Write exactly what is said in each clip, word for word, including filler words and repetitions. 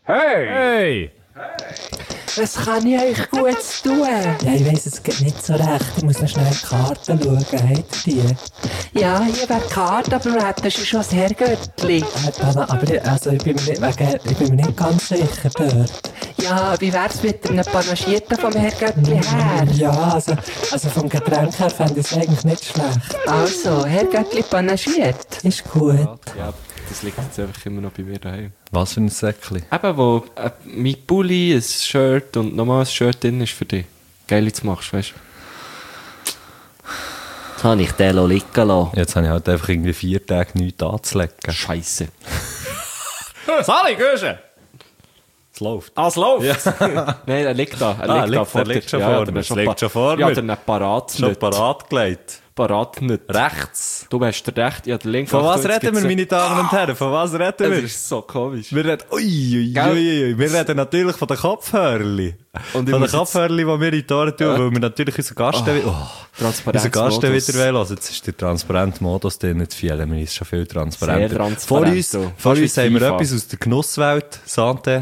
Hey! Hey! Was kann ich euch Gutes tun? Ja, ich weiss, es geht nicht so recht. Ich muss noch schnell die Karten schauen. Habt ihr die? Ja, hier wäre die Karte, aber wir hätten schon das Herrgöttli. Äh, Aber ich- also, ich, bin mir nicht, wegen, ich bin mir nicht ganz sicher dort. Ja, wie wär's mit einem Panagierten vom Herrgöttli her? Ja, also, also vom Getränk her fände ich es eigentlich nicht schlecht. Also, Herrgöttli panagiert. Ist gut. Ja, das liegt jetzt einfach immer noch bei mir daheim. Was für ein Säckchen? Eben, wo äh, mein Pulli, ein Shirt und nochmal ein Shirt drin ist für dich. Geil, jetzt machst du, weißt du? Jetzt habe ich den liegen lassen. Jetzt habe ich halt einfach irgendwie vier Tage nichts anzulegen. Scheisse. Sali, Gösche! Es läuft. Ah, es läuft! Nein, er liegt da. Er Ah, liegt da liegt- vor er liegt dir. schon Ja, vor oder mir. schon Es liegt pa- schon vor Ja, mir. oder nicht parat Schon nicht. parat gelegt. Parat nicht. Rechts. Du hast den rechten, ja, den linken. Von was Achtung, jetzt reden wir, gibt's- meine Damen und Herren? Von was reden Das wir? ist so komisch. Wir reden, ui, ui, Gell? ui, ui. Wir reden natürlich von den Kopfhörli. Und ich Von den muss jetzt- Kopfhörli, die wir in die Ohren tun, Ja. weil wir natürlich unseren Gast, oh, unseren Transparenzmodus. Gast wieder wollen. Also jetzt ist der transparente Modus drin, jetzt fühlen wir uns schon viel transparenter. Sehr transparent, Vor uns, du. vor Fast uns wie haben wir FIFA. etwas aus der Genusswelt. Santé.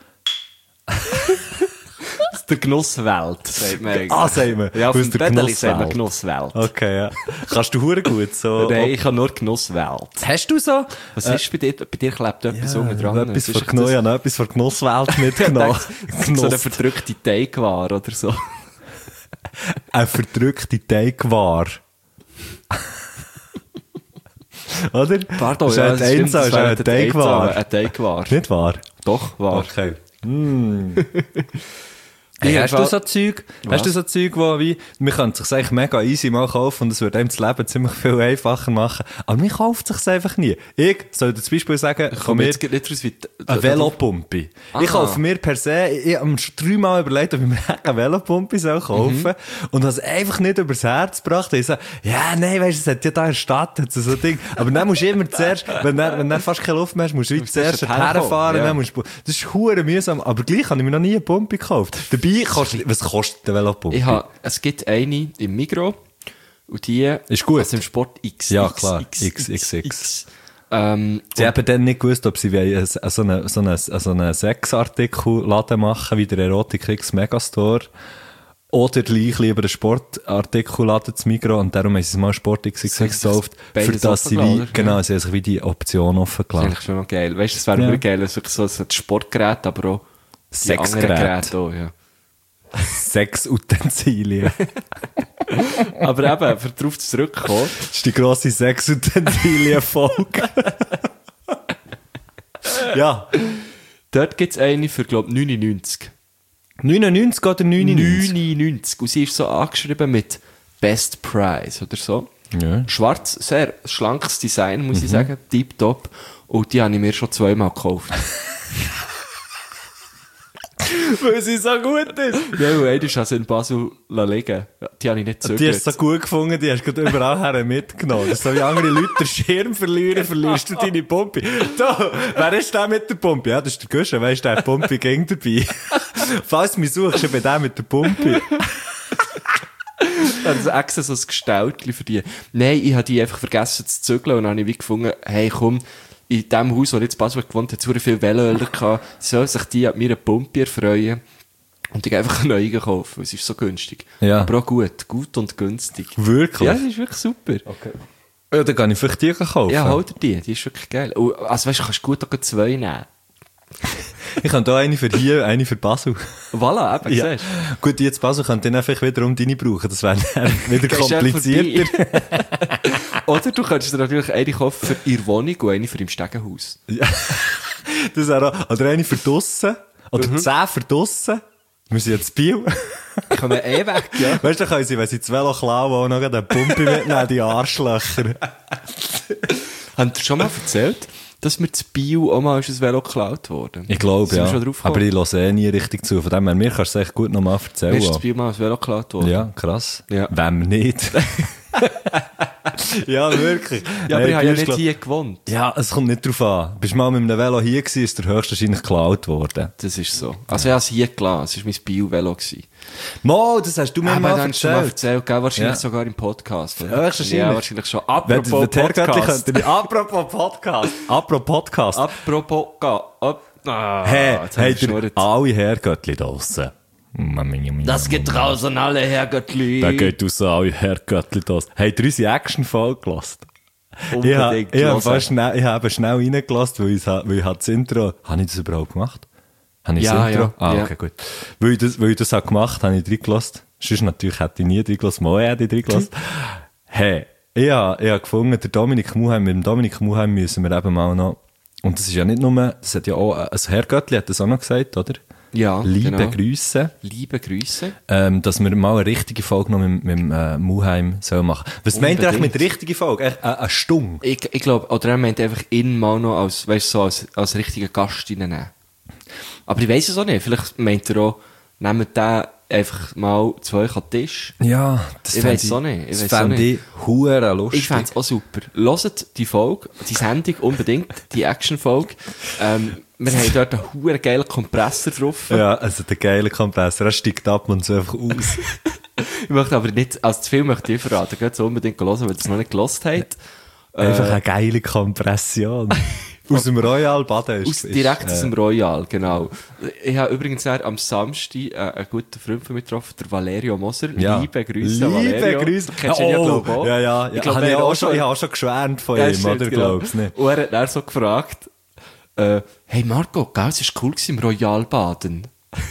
Aus der Genusswelt, sagt man eigentlich. Ah, sagen wir. Ja, auf Aus dem der Breteli sagt man Genusswelt. Genusswelt. Okay, ja. Kannst du hure gut so... Nein, ich habe nur Genusswelt. Hast du so? Was ist bei dir? Bei dir klebt etwas Ja, unten dran. etwas Was von ist Genuss, das? ja, noch etwas von Genusswelt mitgenommen. So eine verdrückte Teigware oder so. Eine verdrückte Teigware. Oder? Pardon, ist ja, ein das stimmt, Enzo, das ist wäre eine der Teigware. Eine Teigware. Nicht wahr? Doch, wahr. Okay. Mm. Hey, hast du so Zeug, hast du so Zeug, wo wie, man kann es sich eigentlich mega easy mal kaufen und es würde einem das Leben ziemlich viel einfacher machen. Aber man kauft es sich einfach nie. Ich soll dir zum Beispiel sagen, Ich von komme mir jetzt nicht raus, wie... eine Velopumpe. Ah. Ich kaufe mir per se, ich habe mir schon dreimal überlegt, ob ich mir eine Velopumpe soll kaufen soll. Und habe es einfach nicht übers Herz gebracht. Ich sage, ja, nein, weisst du, es hat ja da in der Stadt hat so ein Ding. Aber dann musst du immer zuerst, wenn du, wenn du fast keine Luft mehr hast, musst du wie zuerst zuerst herfahren. ja. Dann musst du, das ist hure mühsam. Aber gleich habe ich mir noch nie eine Pumpe gekauft. Dabei kostet, was kostet eine Velopumpe? Ich habe, es gibt eine im Migros und die... Ist gut. Also im Sport X. Ja, X, klar. X, X, X, X, X. Ähm, Sie haben dann nicht gewusst, ob sie wollen so einen, so einen, so einen Sexartikel-Laden machen, wie der Erotik X Megastore. Oder gleich lieber einen Sportartikel-Laden zu Migros. Und darum haben sie es mal Sport X X X gekauft, für beides das sie offen wie, gelassen, genau, ja. sie haben sich wie die Option offen Das ist gelassen. eigentlich schon noch geil. Weißt du, es wäre Ja. wirklich geil, wenn es wirklich so ein Sportgerät, aber auch die Sexgerät. anderen Geräte auch, ja. Sexutensilien. Aber eben, für darauf zurückzukommen, Das ist die grosse Sexutensilien-Folge. Ja. dort gibt es eine für, glaube ich, neunundneunzig. neunundneunzig oder neunundneunzig? neunundneunzig. Und sie ist so angeschrieben mit Best Price oder so. Ja. Schwarz, sehr schlankes Design, muss ich sagen. Tipptopp. Und die habe ich mir schon zweimal gekauft. Weil sie so gut ist. Ja, und eine ist also in Basel liegen. Die habe ich nicht zugehört. Die hast du so gut gefunden, die hast du gerade überall her mitgenommen. Das ist so wie andere Leute den Schirm verlieren, verlierst du deine Pumpe. Da, wer ist der mit der Pumpe? Ja, das ist der Guschen, weißt du, der hat die Pumpe ging dabei. Falls du mich suchst, ich bin der mit der Pumpe. Also extra so ein Gestaltchen für die. Nein, ich habe die einfach vergessen zu zügeln und dann habe ich wie gefunden, hey komm, in dem Haus, wo ich jetzt Basel gewohnt habe, hat es sehr viele Veloöler gehabt, soll sich die an meiner Pumpe erfreuen und ich einfach eine neue kaufen, es ist so günstig. Ja. Aber auch gut, gut und günstig. Wirklich? Ja, das ist wirklich super. Okay. Ja, dann kann ich vielleicht die kaufen. Ja, hol dir die, die ist wirklich geil. Und, also weißt du, kannst gut auch zwei nehmen. Ich habe hier eine für hier, eine für Basel. Voilà, eben, Ja. siehst du. Gut, die jetzt Basel könnte dann einfach wiederum deine brauchen. Das wäre dann wieder Gehst einfach komplizierter. Oder du könntest dir natürlich eine kaufen für ihre Wohnung und eine für im Stegenhaus. Das wäre auch, oder eine für draussen. Oder Mhm. zehn für draussen. Wir sind jetzt Biel. Ich komme eh weg, ja. Weißt du, dann können sie, wenn sie das Velo klauen, auch noch eine Pumpe mitnehmen, die Arschlöcher. Haben dir schon mal erzählt, dass mir zu Bio auch mal ein Velo geklaut wurde? Ich glaube, Sind wir ja. schon drauf Aber gekommen? ich höre eh nie richtig zu. Von dem her, mir kannst du es echt gut nochmal erzählen. Mir ist zu Bio mal ein Velo geklaut worden. Ja, krass. Ja. Wem nicht? Ja, wirklich. Ja, aber Nein, ich habe ja du hast, nicht glaub- hier gewohnt. Ja, es kommt nicht drauf an. Bist du mal mit einem Velo hier gewesen, ist der höchstwahrscheinlich geklaut worden. Das ist so. Also ich habe es hier gelassen. Es war mein Bio-Velo. Mo, das hast du mir Aber mal dann hast du schon mal erzählt. erzählt, gell? Wahrscheinlich Ja. sogar im Podcast. Oder? Höchstwahrscheinlich. Ja, wahrscheinlich schon. Wenn, Apropos wenn der Herrgöttli Podcast. könnte nicht- Apropos Podcast. Apropos Podcast. Apropos, ga- ap- Ah, Hey, jetzt hab hey, ich geschnurrt. alle Herrgöttli draussen. Das geht raus an alle Herrgöttli. Da geht raus alle Herrgöttli draussen. Habt ihr unsere Action-Folge gelassen? Ich habe Unbedingt ich hab hören. fast schnell, ich habe schnell reingelassen, weil ich, weil ich hab das Intro, habe ich das überhaupt gemacht? Habe ich Ja, das Intro? ja, Ah, ja. okay, gut. Weil ich das, weil ich das habe gemacht habe, habe ich reingelassen. Sonst natürlich hätte ich nie reingelassen, mal hätte ich reingelassen. Hey, ich habe, ich habe gefunden, der Dominik Muheim, mit dem Dominik Muheim müssen wir eben mal noch, und das ist ja nicht nur, das hat ja auch, ein Herrgöttli hat das auch noch gesagt, oder? Ja, Liebe genau. Grüße. Liebe Grüße. Ähm, dass wir mal eine richtige Folge noch mit, mit dem äh, Muheim sollen machen. Was meint ihr eigentlich mit Unbedingt. richtige Folge? Echt, äh, eine Stunde? Ich, ich glaube, oder er meint einfach ihn mal noch als, weißt, so als, als richtigen Gast reinnehmen. Aber ich weiss es auch nicht. Vielleicht meint er auch, nehmt den einfach mal zu euch an den Tisch. Ja, das Ich fänd weiss es auch nicht. Ich Das weiss auch fände nicht. ich hure lustig. Ich fände es auch super. Hört die Folge, die Sendung unbedingt, die Action-Folge. Ähm, wir haben dort einen huere geilen Kompressor drauf. Ja, also der geile Kompressor, er steigt ab und so einfach aus. Ich möchte aber nicht, also zu viel möchte ich verraten. Geht so unbedingt hören, weil ihr es noch nicht gehört habt. Einfach eine geile Kompression. Aus dem Royal Baden ist Aus, direkt aus dem Royal, genau. Ich habe übrigens dann am Samstag äh, einen guten Freund von mir getroffen, der Valerio Moser. Ja. Liebe Grüße, Liebe Valerio. Grüße. Du kennst ihn ja, glaube ich, auch. Ja, ja. ja. Ich glaube, habe ich, er auch hat schon, ich habe auch schon geschwärmt von Ja, ihm, stimmt, oder? genau. Glaubst du nicht? Und er hat dann so gefragt, äh, hey Marco, gell, es war cool gewesen im Royal Baden.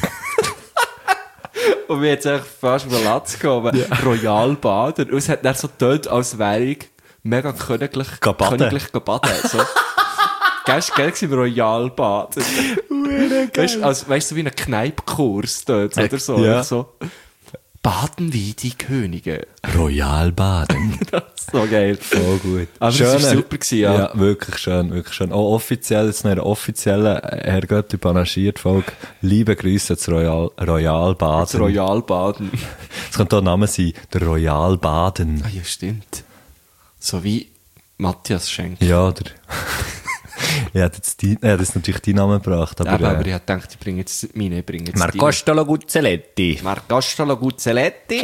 Und mir jetzt echt fast über den Latz gekommen. Royal Baden. Und es hat dann so getönt, als wäre ich mega königlich, Geh baden. königlich gebaden. So. Gell, es war geil gewesen im Royal Baden. Weißt du, als, weißt du, wie ein Kneipkurs dort, oder so. Ja. Einfach so. Baden wie die Könige. Royal Baden. Das ist so geil. Voll gut. Aber es war super gewesen, ja. Ja, wirklich schön, wirklich schön. Auch offiziell, jetzt noch eine offizielle Herrgöttli panaschiert Folge. Liebe Grüße zu Royal, Royal Baden. Das Royal Baden. Es könnte auch ein Name sein, der Royal Baden. Ah, ja, stimmt. So wie Matthias Schenk. Ja, der. Ich hätte jetzt, die, ich hätte jetzt natürlich die Namen gebracht, aber... Aber, äh, aber ich hab gedacht, ich bringe jetzt meine, ich bringe jetzt Marcostolo Guzzelletti. die. Marcostolo Guzzelletti.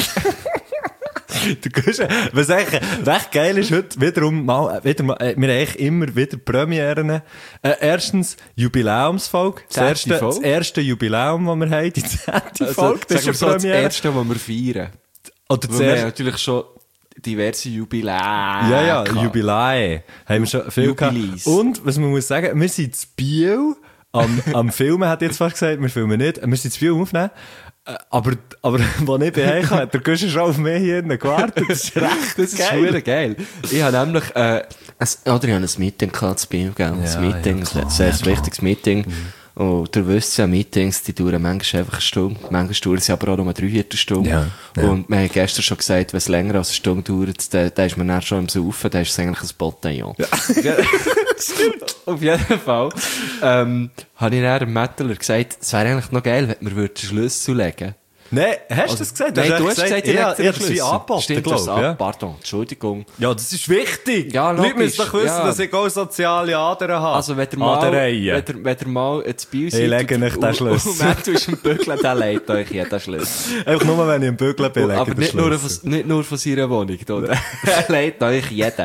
Du gehst, was eigentlich recht geil ist, heute wiederum mal, wieder mal, äh, wir haben eigentlich immer wieder Premieren. Äh, erstens, Jubiläumsfolge. Das Zehnte erste, das Folge. erste Jubiläum, das wir haben, die zehnte Folge, das sagen wir ist so, eine das Premiere. erste, was wir feiern. Oder das Weil wir haben erste, natürlich schon diverse Jubiläen. ja, ja, gehabt. Jubiläe. Haben wir schon viel gehabt. Jubiläes. Und, was man muss sagen, wir sind zu Biel, am, am Filmen, hat jetzt fast gesagt, wir filmen nicht, wir sind zu Biel aufnehmen. Äh, Aber, aber, als ich bei euch hat, der Gusch schon auf mich hier hinten gewartet. Das ist recht Das ist geil. verdammt geil. Ich habe nämlich, äh, ein, oder ich habe ein Meeting gehabt zu Biel, gell? Ein Ja, Meeting, ja, klar, ein sehr ja, klar. wichtiges Meeting. Und ihr wisst ja, Meetings, die dauern manchmal einfach eine Stunde. Manchmal dauern sie aber auch nur eine Dreiviertelstunde. Ja, ja. Und wir haben gestern schon gesagt, wenn es länger als eine Stunde dauert, dann, dann ist man dann schon im Saufen, dann ist es eigentlich ein Bataillon. Ja. Auf jeden Fall, ähm, habe ich dann dem Metaler gesagt, es wäre eigentlich noch geil, wenn wir den Schlüssel legen. Nein, hast du das gesagt? Nein, du echt hast gesagt, ich, ich ich, lege ich den das wie Schlüssel. angeboten, Stimmt, glaub, das ja. ab. Pardon, Entschuldigung. Ja, das ist wichtig. Ja, Die Leute logisch, müssen doch wissen, ja. dass ich auch soziale Adern habe. Also, wenn ihr mal, Adereien. wenn ihr, wenn ihr mal ins Biel seid... Ich lege und- euch den und- Schlüssel. Und Matt, du bist im Bügeln, der leitet euch jeden Schlüssel. Einfach nur, wenn ich im Bügeln bin, lege Aber ich den nicht nur, Schlüssel. von, nicht nur von seiner Wohnung, oder? Er leitet euch jeden.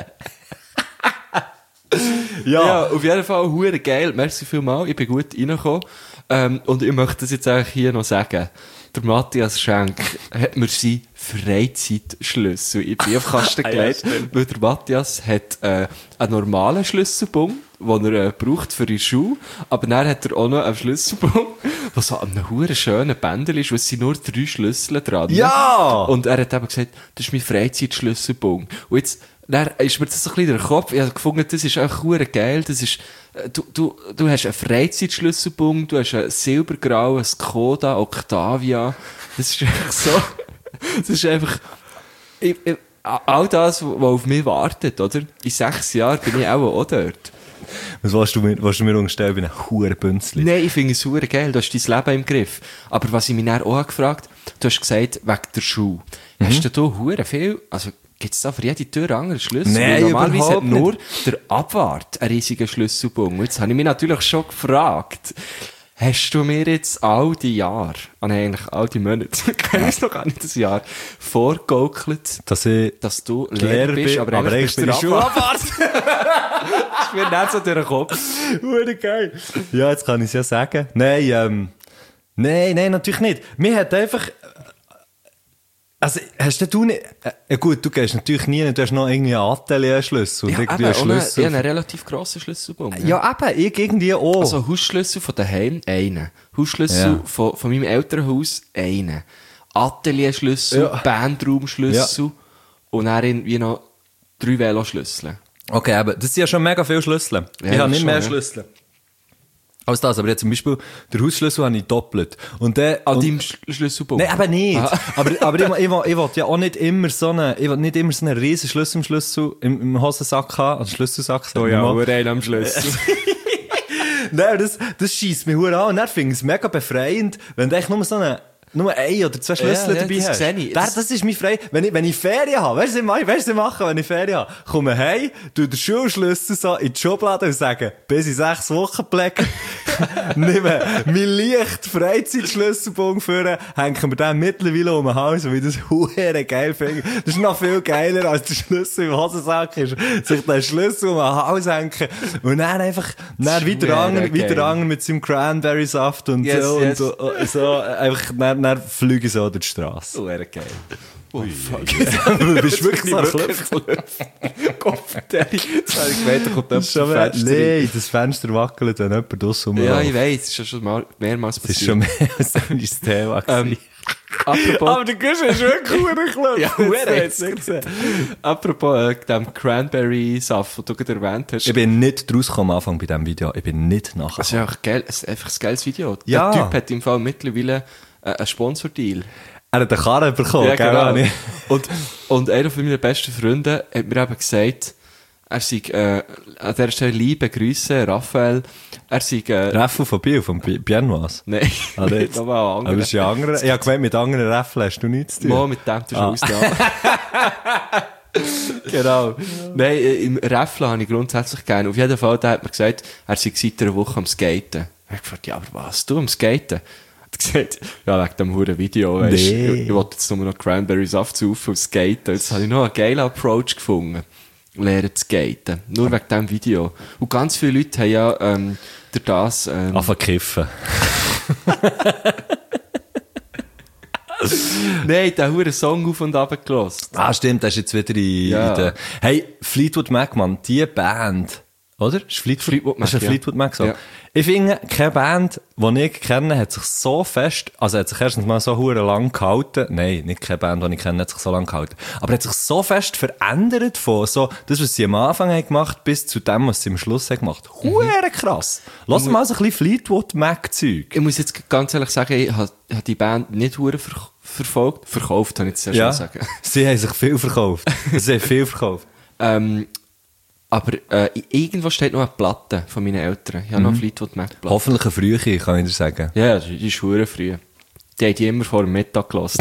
Ja. Ja, auf jeden Fall, hure geil. Merci vielmals, ich bin gut reingekommen. Ähm, und ich möchte das jetzt eigentlich hier noch sagen. Der Matthias Schenk hat mir seinen Freizeitschlüssel in den Briefkasten Ah, ja, gelegt. stimmt. Weil der Matthias hat äh, einen normalen Schlüsselbund, den er äh, braucht für die Schuhe. Aber dann hat er auch noch einen Schlüsselbund, der so an einem hure schönen Bändel ist, weil es sind nur drei Schlüssel dran. Ja! Und er hat eben gesagt, das ist mein Freizeitschlüsselbund. Und jetzt, dann ist mir das so ein bisschen in den Kopf, ich habe gefunden, das ist auch hure geil, das ist, äh, du, du, du hast einen Freizeitschlüsselbund, du hast einen silbergrauen Skoda Octavia, das ist einfach so, das ist einfach, ich, ich, all das, was auf mich wartet, oder? In sechs Jahren bin ich auch, auch dort. Was willst du mir, willst du mir unterstellen, ich bin ein Hurenbünzli? Nein, ich finde es super geil, du hast dein Leben im Griff. Aber was ich mich dann auch gefragt habe, du hast gesagt, wegen der Schuhe. Mhm. Hast du da hure viel, also gibt es da für jede Tür einen anderen Schlüssel? Nein, Weil normalerweise überhaupt hat nur der Abwart einen riesigen Schlüsselbund. Jetzt habe ich mich natürlich schon gefragt, hast du mir jetzt all die Jahre, ah nein, eigentlich all die Monate, ich kenne es noch gar nicht das Jahr, vorgegaukelt, Dass ich dass du Lehrer Lehrer bist, bin, aber, aber eigentlich eigentlich bist du bin ich Schularzt. Das ist mir nicht so durch den Kopf. Hure geil. Ja, jetzt kann ich es ja sagen. Nein, ähm, nein, nein, natürlich nicht. Mir hat einfach, also, hast du nicht, äh, gut, du gehst natürlich nie, du hast noch irgendwie einen Atelierschlüssel und Ja, irgendwie eben, einen und einen, Schlüssel. ja, einen relativ grossen Schlüsselbund. Ja, eben, ich irgendwie auch. Also Hausschlüssel von daheim, einen. Hausschlüssel Ja. von, von meinem Elternhaus, einen. Atelierschlüssel, Ja. Bandraumschlüssel und dann irgendwie noch drei Veloschlüssel. Okay, aber das sind ja schon mega viele Schlüssel. Ja, ich habe nicht schon, mehr ja. Schlüssel als das, aber jetzt zum Beispiel, der Hausschlüssel habe ich doppelt. Und der, An und, deinem Sch- Schlüsselbund? nein, eben nicht. Ah. Aber, aber ich, ich, ich, ich will ja auch nicht immer so einen, ich will nicht immer so einen riesen Schlüssel im Schlüssel, im, im Hosensack haben, also Schlüsselsack. sagt Oh man ja, mal. nur einen am Schlüssel. Nein, das, das scheisst mich hure an. Und dann finde ich es mega befreiend, wenn du echt nur so eine, nur ein oder zwei Schlüssel Ja, ja, dabei das hast. sehe ich. Das, Das- das ist mich frei. Wenn ich, wenn ich Ferien habe, weißt du, was ich mache? Weißt du, was ich mache, wenn ich Ferien habe? Komme heim, tu den Schulschlüssel so in die Schublade und sage, bis in sechs Wochen Pflege. Nehme mein leicht Freizeitschlüsselbund führen, hängen wir den mittlerweile um den Hals, weil ich das hure geil finde. Das ist noch viel geiler, als der Schlüssel im Hosensack ist. Sich den Schlüssel um den Hals hängen und dann einfach, dann wieder Schwer angeln, wieder geil. angeln mit seinem Cranberry-Saft und Yes, so, yes. und so, so, einfach, dann, dann fliege ich so durch die Straße. Oh, er geil. Oh, fuck. Du bist wirklich so ein Klöpfer. Kopf, Daddy. Jetzt habe ich gemeint, da kommt Das ist jemand schon zum mehr, Fenster rein. nee, das Fenster wackelt, wenn jemand draussen Ja, rumläuft. ich weiss, es ist ja schon mal, mehrmals Das ist schon passiert. mehr als ein Thema Ähm, gewesen. apropos, Aber der Gusch ist wirklich ein Klöpfer. Ja, Das hure hast du jetzt nicht gesehen. apropos äh, dem Cranberry-Saft, den du gerade erwähnt hast. Ich bin nicht rausgekommen am Anfang bei diesem Video. Ich bin nicht nachher. Das ist ja einfach, geil, es ist einfach ein geiles Video. Ja. Der Typ hat im Fall mittlerweile äh, einen Sponsordeal. Er hat den Karren bekommen, gell, Anni? Und, und einer von meinen besten Freunden hat mir eben gesagt, er sei, äh, an dieser Stelle liebe Grüße, Raphael, er sei, äh, Raffel von Biel, von Bi- Biennois. nein, Ah, nicht nicht. nochmal Aber andere. das ist ja andere. Ich habe gemeint, mit anderen Raffel hast du nichts zu Mal tun. mit dem du schon Ah. Ausnahme. Genau. Nein, äh, im Räffle habe ich grundsätzlich gerne. Auf jeden Fall, der hat mir gesagt, er sei seit einer Woche am Skaten. Ich habe gefragt, ja, aber was, du am Skaten? Er hat gesagt, ja, wegen dem huren Video, weisst Nee. ich, ich wollte jetzt nur noch Cranberry-Saft saufen und skaten. Jetzt habe ich noch einen geilen Approach gefunden. Lernen zu skaten. Nur wegen diesem Video. Und ganz viele Leute haben ja, ähm, durch das, ähm, Anfangen kiffen. nein, den huren Song auf und ab gelassen. Ah, stimmt, das ist jetzt wieder in, Ja. in der... Hey, Fleetwood Mac, Mann, die Band, oder? Ist Fleetwood, Fleetwood Mac, ist ein ja. Fleetwood Mac so? Ja. Ich finde, keine Band, die ich kenne, hat sich so fest, also hat sich erstens mal so hure lang gehalten, nein, nicht keine Band, die ich kenne, hat sich so lang gehalten, aber hat sich so fest verändert von so, das, was sie am Anfang haben gemacht, bis zu dem, was sie am Schluss haben gemacht. Hure krass. Lass mal so ein bisschen Fleetwood Mac Zeug. Ich muss jetzt ganz ehrlich sagen, ich habe habe die Band nicht hure ver verfolgt. Verkauft, habe ich jetzt sehr Ja, schnell sagen. sie haben sich viel verkauft. Sie haben viel verkauft. Ähm, aber äh, irgendwo steht noch eine Platte von meinen Eltern. Ich habe noch eine Fleetwood Mac Platte. Hoffentlich eine frühe, kann ich dir sagen. Ja, die die ist hure früh. Die haben die immer vor dem Mittag gelassen.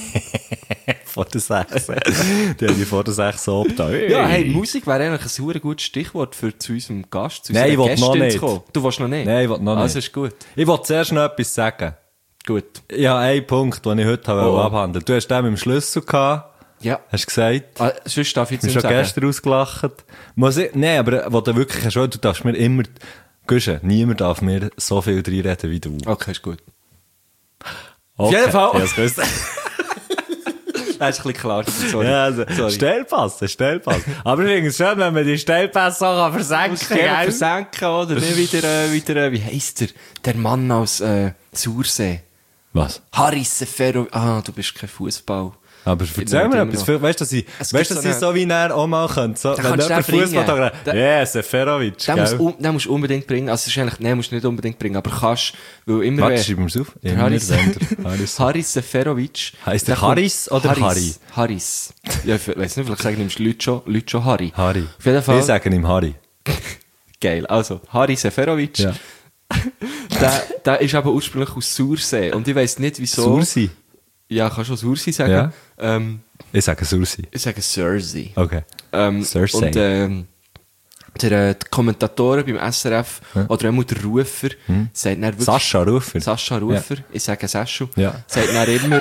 Vor der sechs. Die haben die vor der sechs so abgetan. Ja, hey, Musik wäre eigentlich ein hure gutes Stichwort für zu unserem Gast, zu Nein, ich unserer will noch Gästin nicht. zu kommen. Du willst noch nicht? Nein, ich will noch nicht. Also ist gut. Ich will zuerst noch etwas sagen. Gut. Ja, ein Punkt, den ich heute habe Oh. abhandeln. Du hast den mit dem Schlüssel gehabt, Ja. hast du gesagt. Ah, sonst darf ich Du jetzt hast nicht schon sagen. gestern ausgelacht. Muss ich, nein, aber wo du wirklich hast, du darfst mir immer, Guschen, niemand darf mir so viel reinreden wie du. Okay, ist gut. Okay. jeden Fall. Ja, das gewusst. Das ist ein bisschen klar. Sorry. Ja, also, Sorry. Stellpass, ein Stellpass. Aber ich finde es schön, wenn man die Stellpässe auch versenken Muss kann. ich gerne gell? versenken, oder? Nicht wieder, äh, wieder, äh, wie heisst der? Der Mann aus, äh, Sursee. Was? Haris Seferovic. Ah, du bist kein Fußball. Aber erzähl mir etwas. Weißt du, dass ich, Es weißt, gibt dass so ich eine- so wie er auch mal könnte? So, Da wenn kannst du jemand den bringen. Fußball sagt, Da- ja, Seferovic, Den musst, gell? du- den musst du unbedingt bringen. Also, es ist eigentlich, nein, musst du nicht unbedingt bringen, aber kannst, weil immer Warte, wenn- schreiben wir es auf. Der Immer Haris, wenn der Haris- Haris Seferovic. Heisst der kommt- Haris oder Harry? Haris. Haris. Ja, ich weiss nicht, vielleicht sagen nimmst du Leute schon, Leute schon Harry. Harry. Auf jeden Fall. Ich sage ihm Harry. Geil. Also, Haris Seferovic. Ja. Der, der ist aber ursprünglich aus Sursee. Und ich weiss nicht, wieso. Sursi. Ja, kannst du auch Sursee sagen. Ja. Ähm, Ich sage Sursi. ich sage Sursee. Okay. Ähm, Cersei. und, ähm, der, äh, die Kommentatoren beim S R F, Ja. oder auch der Rufer, Hm. sagt dann wirklich... Sascha Rufer. Sascha Rufer, ich sage Saschu, Ja. sagt dann immer...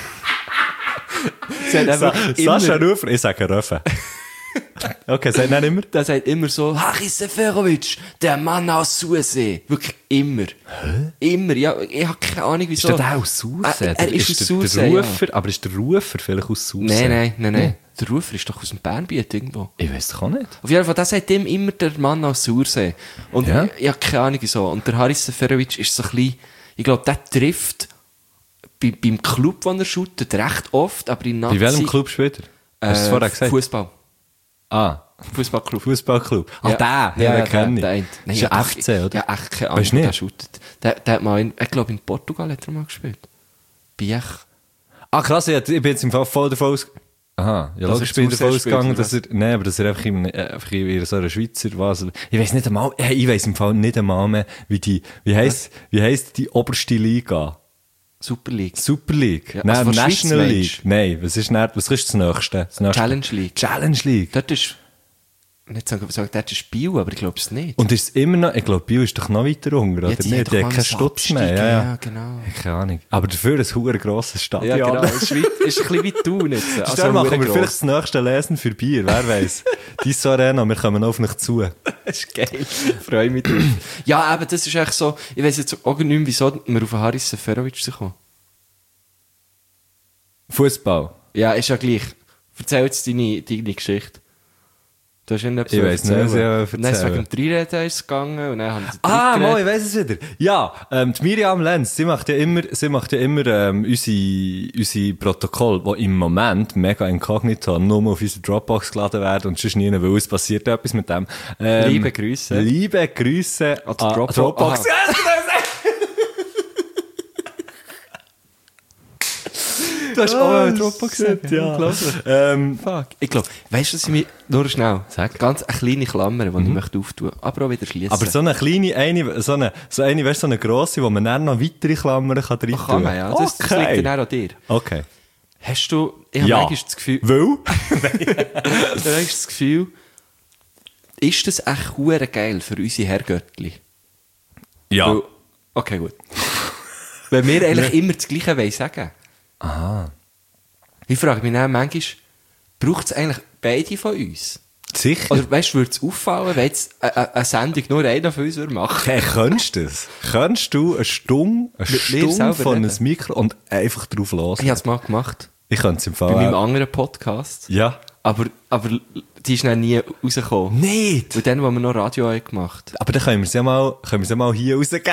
sagt dann Sa wirklich Sascha immer, Rufer, ich sage Röfe. Okay, sagt nicht immer. der sagt immer so, Haris Seferovic, der Mann aus Sursee. Wirklich immer. Hä? Immer, ja, ich habe keine Ahnung, wieso. Ist der auch aus Sursee? Er, er ist, aus der, Sursee, der ja. Rufer, aber ist der Rufer vielleicht aus Sursee? Nein, nein, nein, nein. Nee. Der Rufer ist doch aus dem Bernbiet irgendwo. Ich weiss doch auch nicht. Auf jeden Fall, der sagt ihm immer der Mann aus Sursee. Und Ja. ich, ich habe keine Ahnung wieso. Und der Haris Seferovic ist so ein bisschen, ich glaube, der trifft bei, beim Club, wo er shootet, recht oft, aber in Nazi... Bei welchem Club spielt er? Hast du es vorher gesagt? Fußball. Ah, Fußballclub. Fußballclub. Ah, Ja. der, Ja, ja, ja, den kenne ich. der, der eine. Das ist ja, ein echt- F C, oder? Ja, echt keine Ahnung, Weißt du wo der nicht? shootet. Der, der hat mal in, ich glaube, in Portugal hat er mal gespielt. Biech. Ah, krass, ich, ich bin jetzt im Fall voll davon aus... Aha, ja, Dass logisch er bin ich zu davon sehr spielt, ausgegangen, oder dass er... Nein, aber dass er einfach in, äh, einfach in so einer Schweizer was... Ich weiss nicht einmal... Hey, ich weiss im Fall nicht einmal mehr, wie die... Wie heisst, wie heisst die oberste Liga? Super League. Super League? Ja, Nein, also von der National Schweiz, League? Nein, was ist, nicht, was ist das Nächste? Das nächste? Challenge League. Challenge League. Dort ist, nicht sagen, sagen dort ist Biel, aber ich glaube es nicht. Und ist es immer noch... Ich glaube, Bio ist doch noch weiter unten, oder Ja, die nicht? hat Die doch hat mal keinen Stutz Abstieg, mehr. Ja, ja. ja, genau. Ich keine Ahnung. Aber dafür ein verdammt grosses Stadion. Ja, genau. Es ist, weit, ist ein bisschen wie du jetzt. Also, Stell, machen wir verdammt vielleicht das nächste Lesen für Bier, wer weiß. Diese Arena, wir kommen auf dich zu. Das ist geil. Ich freue mich drauf. Ja, aber das ist echt so, ich weiss jetzt auch nicht mehr, wieso wir auf Haris Seferovic sind gekommen. Fußball. Ja, ist ja gleich. Erzähl jetzt deine, deine Geschichte. Du hast irgendetwas Ich weiss nicht, was ich erzählen. Dann ist es wegen dem Dreireden ist es gegangen und dann haben sie Ah, Trick mal, ich geredet. weiss es wieder. Ja, ähm, die Miriam Lenz, sie macht ja immer, sie macht ja immer, ähm, unsere, unsere Protokoll, die im Moment mega inkognito nur auf unsere Dropbox geladen werden und sonst nie, weil es passiert etwas mit dem. Ähm, Liebe Grüße. Liebe Grüße An die Dropbox. Dropbox. Aha. Du hast auch eine Dropbox gesagt. Ja. Unglaublich. Ähm, Fuck. Ich glaube, weißt du, was ich mir, nur schnell, Sag. ganz eine kleine Klammer, die ich möchte auftun, aber auch wieder schließen. aber so eine kleine, eine, so eine, so eine, weißt du, so eine grosse, wo man dann noch weitere Klammern kann rein Ach, kann man, ja. Das, das Okay. liegt dann auch an dir. Okay. Hast du, ich habe Ja. manchmal das Gefühl, Weil? ich habe manchmal das Gefühl, ist das echt hure geil für unsere Herrgöttli? Ja. Weil, okay, gut. Wenn wir eigentlich immer das Gleiche wollen sagen. Aha. Ich frage mich dann manchmal, braucht es eigentlich beide von uns? Sicher. Oder weißt du, würde es auffallen, wenn jetzt eine, eine Sendung nur einer von uns würde machen? Hey, könntest du das? Könntest du eine Stunde, eine Mit mir Stunde selber von einem reden? Mikro und einfach drauf los? Ich habe es mal gemacht. Ich könnte es im Fall Bei meinem auch. anderen Podcast. Ja. Aber, aber die ist dann nie rausgekommen. Nicht! Und dann, wo wir noch Radio haben gemacht. Aber dann können wir es ja mal, können wir es ja mal hier rausgeben.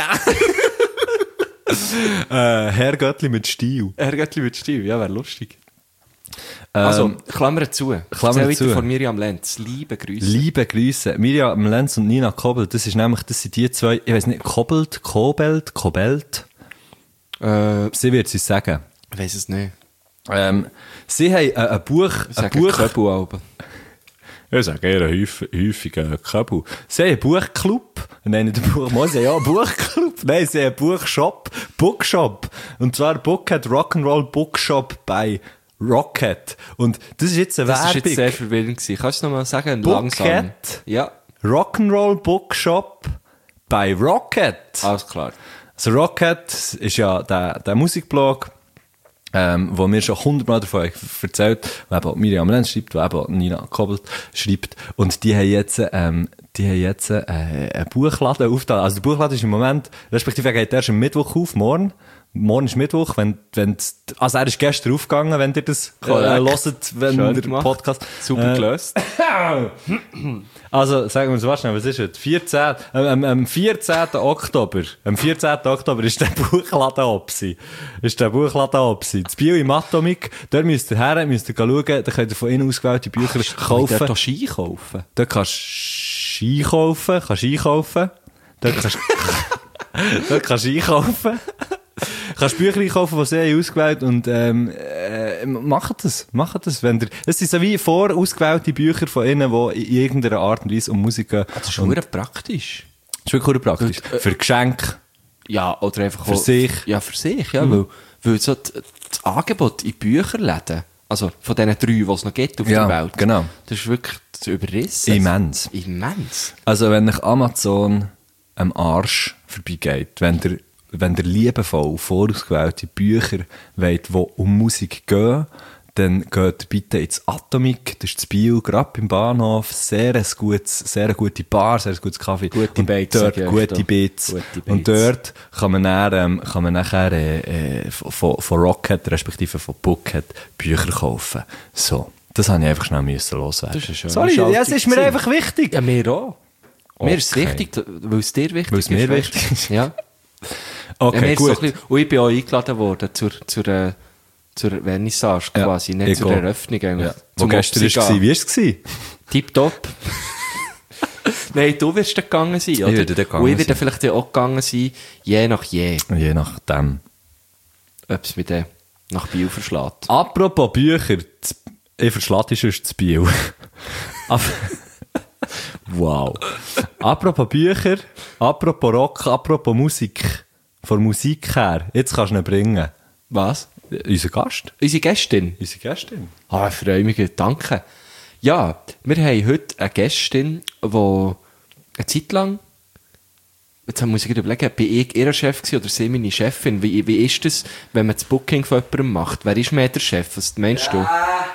äh, Herr Göttli mit Stil. Herrgöttli mit Stil, ja, wäre lustig. Ähm, Also, Klammer zu. Klammer Erzähl zu. weiter von Miriam Lenz. Liebe Grüße. Liebe Grüße. Miriam Lenz und Nina Kobelt, das ist nämlich, das sind die zwei, ich weiss nicht, Kobelt, Kobelt, Kobelt. Äh, Sie wird es uns sagen. ich weiss es nicht. Ähm, sie haben äh, ein Buch, Ich ein sage Buch, Köbel-Alben. ich sage eher häufig, häufig äh, Köbel. Sie haben einen Buchclub, nein, nicht einen Buch, mal, sie haben ja einen Buchclub, nein, sie haben einen Buchshop, Bookshop. Und zwar Bookhead Rock'n'Roll Bookshop bei Rocket. Und das ist jetzt eine Das war Werbung. jetzt sehr verwirrend gewesen. Kannst du es nochmal sagen? Langsam. Bookhead Ja, Rock'n'Roll Bookshop bei Rocket. alles klar. Also Rocket ist ja der, der Musikblog, ähm, wo mir schon hundertmal davon erzählt, wo eben auch Miriam Lenz schreibt, wo eben auch Nina Kobelt schreibt. Und die haben jetzt, ähm, die haben jetzt äh, einen Buchladen aufgetan. Also der Buchladen ist im Moment, respektive er geht erst am Mittwoch auf, morgen. Morgen ist Mittwoch, wenn, wenn, also er ist gestern aufgegangen, wenn ihr das äh, Korrekt. hört, wenn Schön der gemacht. Podcast. Super Äh, gelöst. Also, sagen wir es was schnell, was ist es? vierzehn, ähm, am vierzehnten Oktober, am vierzehnten Oktober ist der Buchladen ab gewesen. Ist der Buchladen ab gewesen. Das Bio im Atomik, dort müsst ihr her, müsst ihr schauen, da könnt ihr von innen ausgewählte Bücher kaufen. Dort Ski kaufen. Dort kannst du Ski kaufen, kannst Ski kaufen. Dort kannst dort kannst du einkaufen. Kannst Bücher einkaufen, die sie ausgewählt und ähm, äh, macht das, macht das. Wenn ihr, es sind so wie vorausgewählte Bücher von ihnen, die in irgendeiner Art und Weise um Musik gehen. Das ist Und schon praktisch. das ist wirklich praktisch. Und, äh, Für Geschenke. Ja, oder einfach Für auch- sich. Ja, für sich, ja, weil, weil so d- das Angebot in Bücherläden, also von diesen drei, die es noch gibt auf Ja, der Welt, genau. das ist wirklich, das Zu überrissen? Immens. Immens? Also wenn euch Amazon am Arsch vorbeigeht, wenn der, wenn der liebevoll vorausgewählte Bücher wollt, die um Musik gehen, dann geht bitte ins Atomic, das ist das Biel, gerade beim Bahnhof, sehr ein gutes, sehr eine gute Bar, sehr ein gutes Kaffee. Gute und Bates, dort, sag ich gute euch Bits. da. Gute Und Bates. dort kann man, dann, ähm, kann man nachher äh, äh, von, von Rocket, respektive von Bookhead, Bücher kaufen. So, das habe ich einfach schnell müssen loswerden. Das ist eine schöne Sorry, Schaltung ja, es ist mir gewesen. einfach wichtig. Ja, mir auch. Mir ist es Okay. wichtig, weil es dir wichtig Weil ist. es mir weißt du? wichtig ist. Ja. Okay, ja, mir ist so gut. ein bisschen, und ich bin auch eingeladen worden zur, zur, äh, zur Vernissage Ja, quasi, nicht ich zur auch. Eröffnung eigentlich. Ja. Wo Zum gestern Opsi war, gehen. wie war es? Tipptopp. Nein, du wirst dann gegangen sein, oder? werde dann gegangen Und ich werde sein. vielleicht auch gegangen sein, je nach je, Je nachdem. ob es mich dann nach Biel verschlägt. Apropos Bücher, das- ich verschlage sonst das Biel. Ap- wow. Apropos Bücher, apropos Rock, apropos Musik. Von Musik her, jetzt kannst du ihn bringen. Was? Unser Gast. Unsere Gästin? Unsere Gästin. Ah, ich freue mich, danke. Ja, wir haben heute eine Gästin, die eine Zeit lang, jetzt muss ich gerade überlegen, bin ich ihr Chef gewesen oder sie meine Chefin? Wie, wie ist das, wenn man das Booking von jemandem macht? Wer ist mehr der Chef? Was meinst du?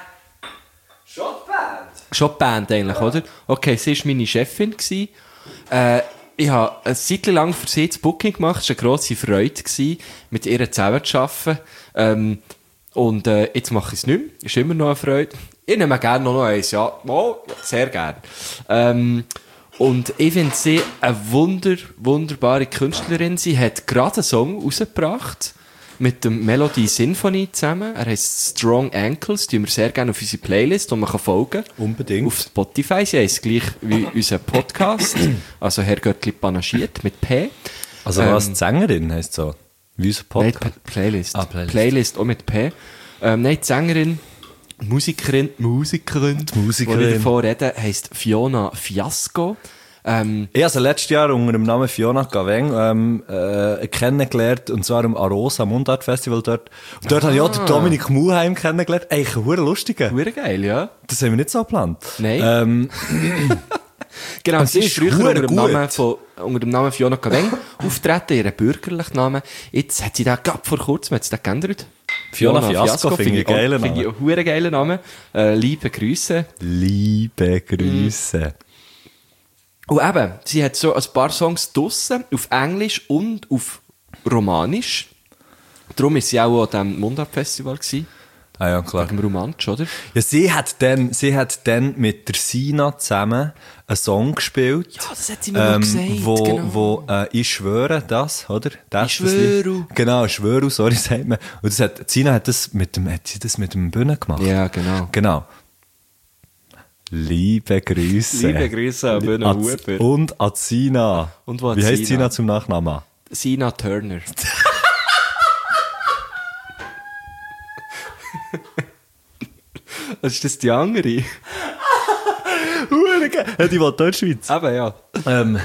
Schon die Band. Schon die Band eigentlich, oder? Okay, sie war meine Chefin. Gewesen. Äh, ich habe eine Zeit lang für sie das Booking gemacht. Es war eine grosse Freude, gewesen, mit ihr zusammenzuarbeiten. Ähm, und äh, jetzt mache ich es nicht mehr. Ist immer noch eine Freude. Ich nehme gerne noch eins, ja. Oh, sehr gerne. Ähm, und ich finde sie eine wunder, wunderbare Künstlerin. Sie hat gerade einen Song rausgebracht mit dem Melody Symphony zusammen. Er heisst Strong Ankles. Die tun wir sehr gerne auf unsere Playlist, die man kann folgen kann. Unbedingt. Auf Spotify. Sie heisst gleich wie unser Podcast. Also Herr Göttli panaschiert mit P. Also Ähm, was, die Sängerin heisst so? Wie unser Nein, Podcast? P- Playlist. Ah, Playlist. Playlist auch mit P. Ähm, nein, die Sängerin, Musikerin, Musikerin, Die Musikerin. die ich davon rede, heisst Fiona Fiasco. Ähm, Ich habe sie letztes Jahr unter dem Namen Fiona Gaveng ähm, äh, kennengelernt, und zwar am Arosa Mundart Festival dort. Und dort habe ich auch den Dominik Muheim kennengelernt. Ey, ein verdammt lustiger. Hure geil, ja. Das haben wir nicht so geplant. Nein. Ähm, Genau, Und sie sie ist ist früher hure unter dem, gut. Namen von, unter dem Namen Fiona Gaveng auftreten, ihren bürgerlichen Namen. Jetzt hat sie den gerade vor kurzem, hat sie den geändert. Fiona Fiasco, finde ich auch- einen geilen Finde ich Namen. einen hure geilen Namen. Äh, liebe Grüße. Liebe Grüße. Und eben, sie hat so ein paar Songs draussen, auf Englisch und auf Romanisch. Darum war sie auch an diesem Mundart-Festival gewesen, Ah ja, klar. wegen dem Romansch, oder? Ja, sie hat dann, sie hat dann mit der Sina zusammen einen Song gespielt. Ja, das hat sie mir noch gesagt, Wo, genau. wo äh, ich schwöre, das, oder? Das, Ich das Lied. schwöre. Genau, ich schwöre, sorry, sagt man. Und das hat, Sina hat das mit dem, hat sie das mit dem Bühnen gemacht? Ja, genau. Genau. Liebe Grüße. Liebe Grüße an Bühne An- Huber. Und an Sina. Und wo hat Wie heisst Sina? Sina zum Nachnamen? Sina Turner. Was ist das die andere? Ja, die war Deutschschweiz. Eben, ja. Ähm.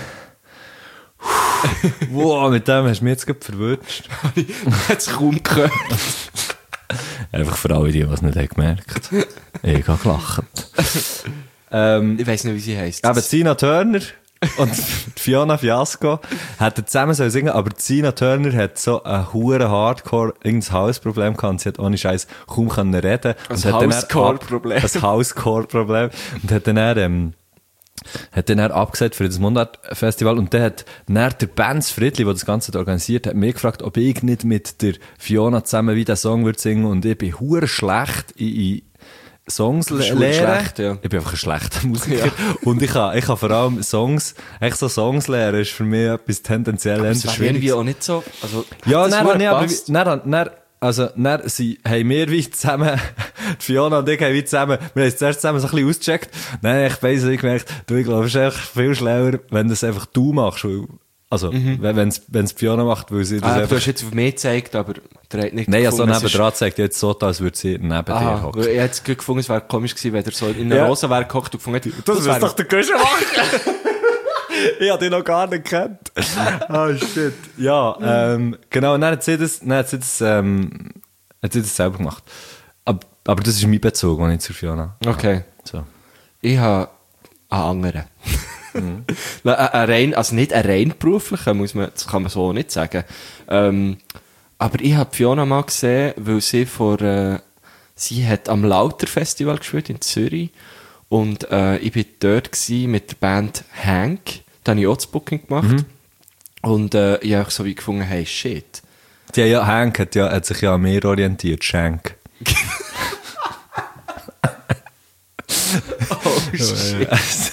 Wow, mit dem hast du mich jetzt gerade verwirrt. Hat es kaum gehört. Einfach für alle, die, die es nicht haben gemerkt haben. Ich habe gelacht. ähm, Ich weiss nicht, wie sie heisst. eben Tina Turner und Fiona Fiasco hätten zusammen sollen singen, aber Tina Turner hat so ein hure Hardcore irgendein Hausproblem gehabt und sie hat ohne Scheiß kaum können reden. Ein und hat dann Hauscore-Problem. ab- Ein Hauscore-Problem. Und hat dann, eher, ähm, hat dann eher abgesagt für das Mundart-Festival und dann hat dann der Benz Friedli, der das Ganze organisiert hat, mich gefragt, ob ich nicht mit der Fiona zusammen wie den Song würde singen, und ich bin hure schlecht in, in Songs bist le- hure lernen. schlecht, ja. Ich bin einfach ein schlechter Musiker. Und ich kann, ich kann vor allem Songs, echt so Songs lernen, ist für mich etwas tendenziell eher das ist irgendwie schwieriges. auch nicht so. Also, Ja, das dann hure habe ich aber, passt. dann, dann, also, dann sie, haben wir wie zusammen, die Fiona und ich haben wie zusammen, wir haben es zuerst zusammen so ein bisschen ausgecheckt. Dann habe ich basically gemerkt, du, ich glaube, es ist echt viel schlauer, wenn das einfach du machst, weil, also, wenn es, wenn es Fiona macht, weil sie das Ah, du einfach, hast jetzt auf mich gezeigt, aber der hat nicht nein, also gefunden, es ist- nebendran zeigt jetzt so, als würde sie neben dir Aha, hocken. weil ich hätte es gefunden, es wäre komisch gewesen, wenn er so in einer Ja. Rosa wäre gehockt und gefunden hätte, Das wär- ist doch der Guschen machen. Ich habe dich noch gar nicht gekannt. Ah, shit. Ja, ähm, genau, und dann hat sie das, dann hat sie das, ähm, hat sie das selber gemacht. Aber, aber das ist mein Bezug, den ich zur Fiona. Okay. So. Ich habe An anderen. Mhm. ein, ein rein, also nicht ein rein beruflicher, muss man, das kann man so nicht sagen. Ähm, aber ich habe Fiona mal gesehen, weil sie vor, äh, sie hat am Lauter Festival gespielt in Zürich. Und äh, ich war dort gewesen mit der Band Hank. Da habe ich auch das Booking gemacht. Mhm. Und äh, ich habe so wie gefunden, hey, shit. Ja, ja, Hank hat, ja, hat sich ja an mir orientiert, Schenk. Oh, shit.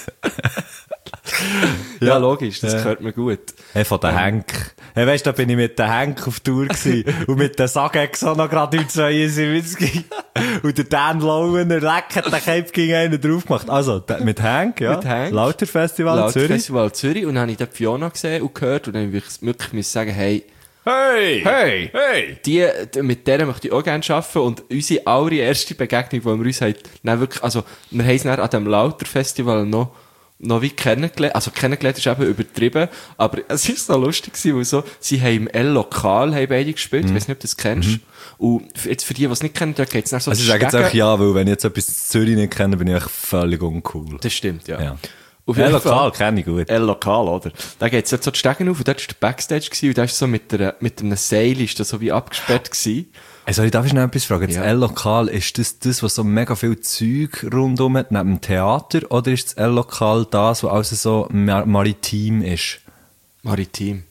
Ja, logisch, das ja. hört mir gut. Hey, von den Henk. Hey, weißt du, da bin ich mit den Henk auf Tour gewesen. Und mit den Sagex auch noch gerade im zweiundsiebzig. Und der Dan Lowener, leck, hat den Cape gegen einen drauf gemacht. Also, mit Henk, ja. Mit Hank. Lauter Festival Lauter Zürich. Festival Zürich. Und dann habe ich dort Fiona gesehen und gehört. Und dann habe ich wirklich müssen sagen, hey, Hey! Hey! Hey! Die, die, mit der möchte ich auch gerne arbeiten. Und unsere allererste Begegnung, die wir uns haben, dann wirklich, also, wir haben es dann an dem Lauter Festival noch, noch wie kennengelernt. Also, kennengelernt ist eben übertrieben. Aber es ist so lustig gewesen, weil so, sie haben im L-Lokal, haben beide gespielt. Ich weiß nicht, ob du das kennst. Mhm. Und jetzt für die, die es nicht kennen, da geht es dann so. Also, ich sage jetzt auch ja, weil wenn ich jetzt etwas in Zürich nicht kenne, bin ich echt völlig uncool. Das stimmt, ja. ja. L-Lokal kenne ich gut. L-Lokal, oder? Da geht's jetzt so die Stegen auf und dort war der Backstage gewesen, und da ist so mit, der, mit einem Seil ist das so wie abgesperrt gewesen. Also, darf ich noch etwas fragen? Das Ja. L-Lokal, ist das das, was so mega viel Zeug rundum hat, neben dem Theater, oder ist das L-Lokal das, was also so mar- maritim ist? Maritim.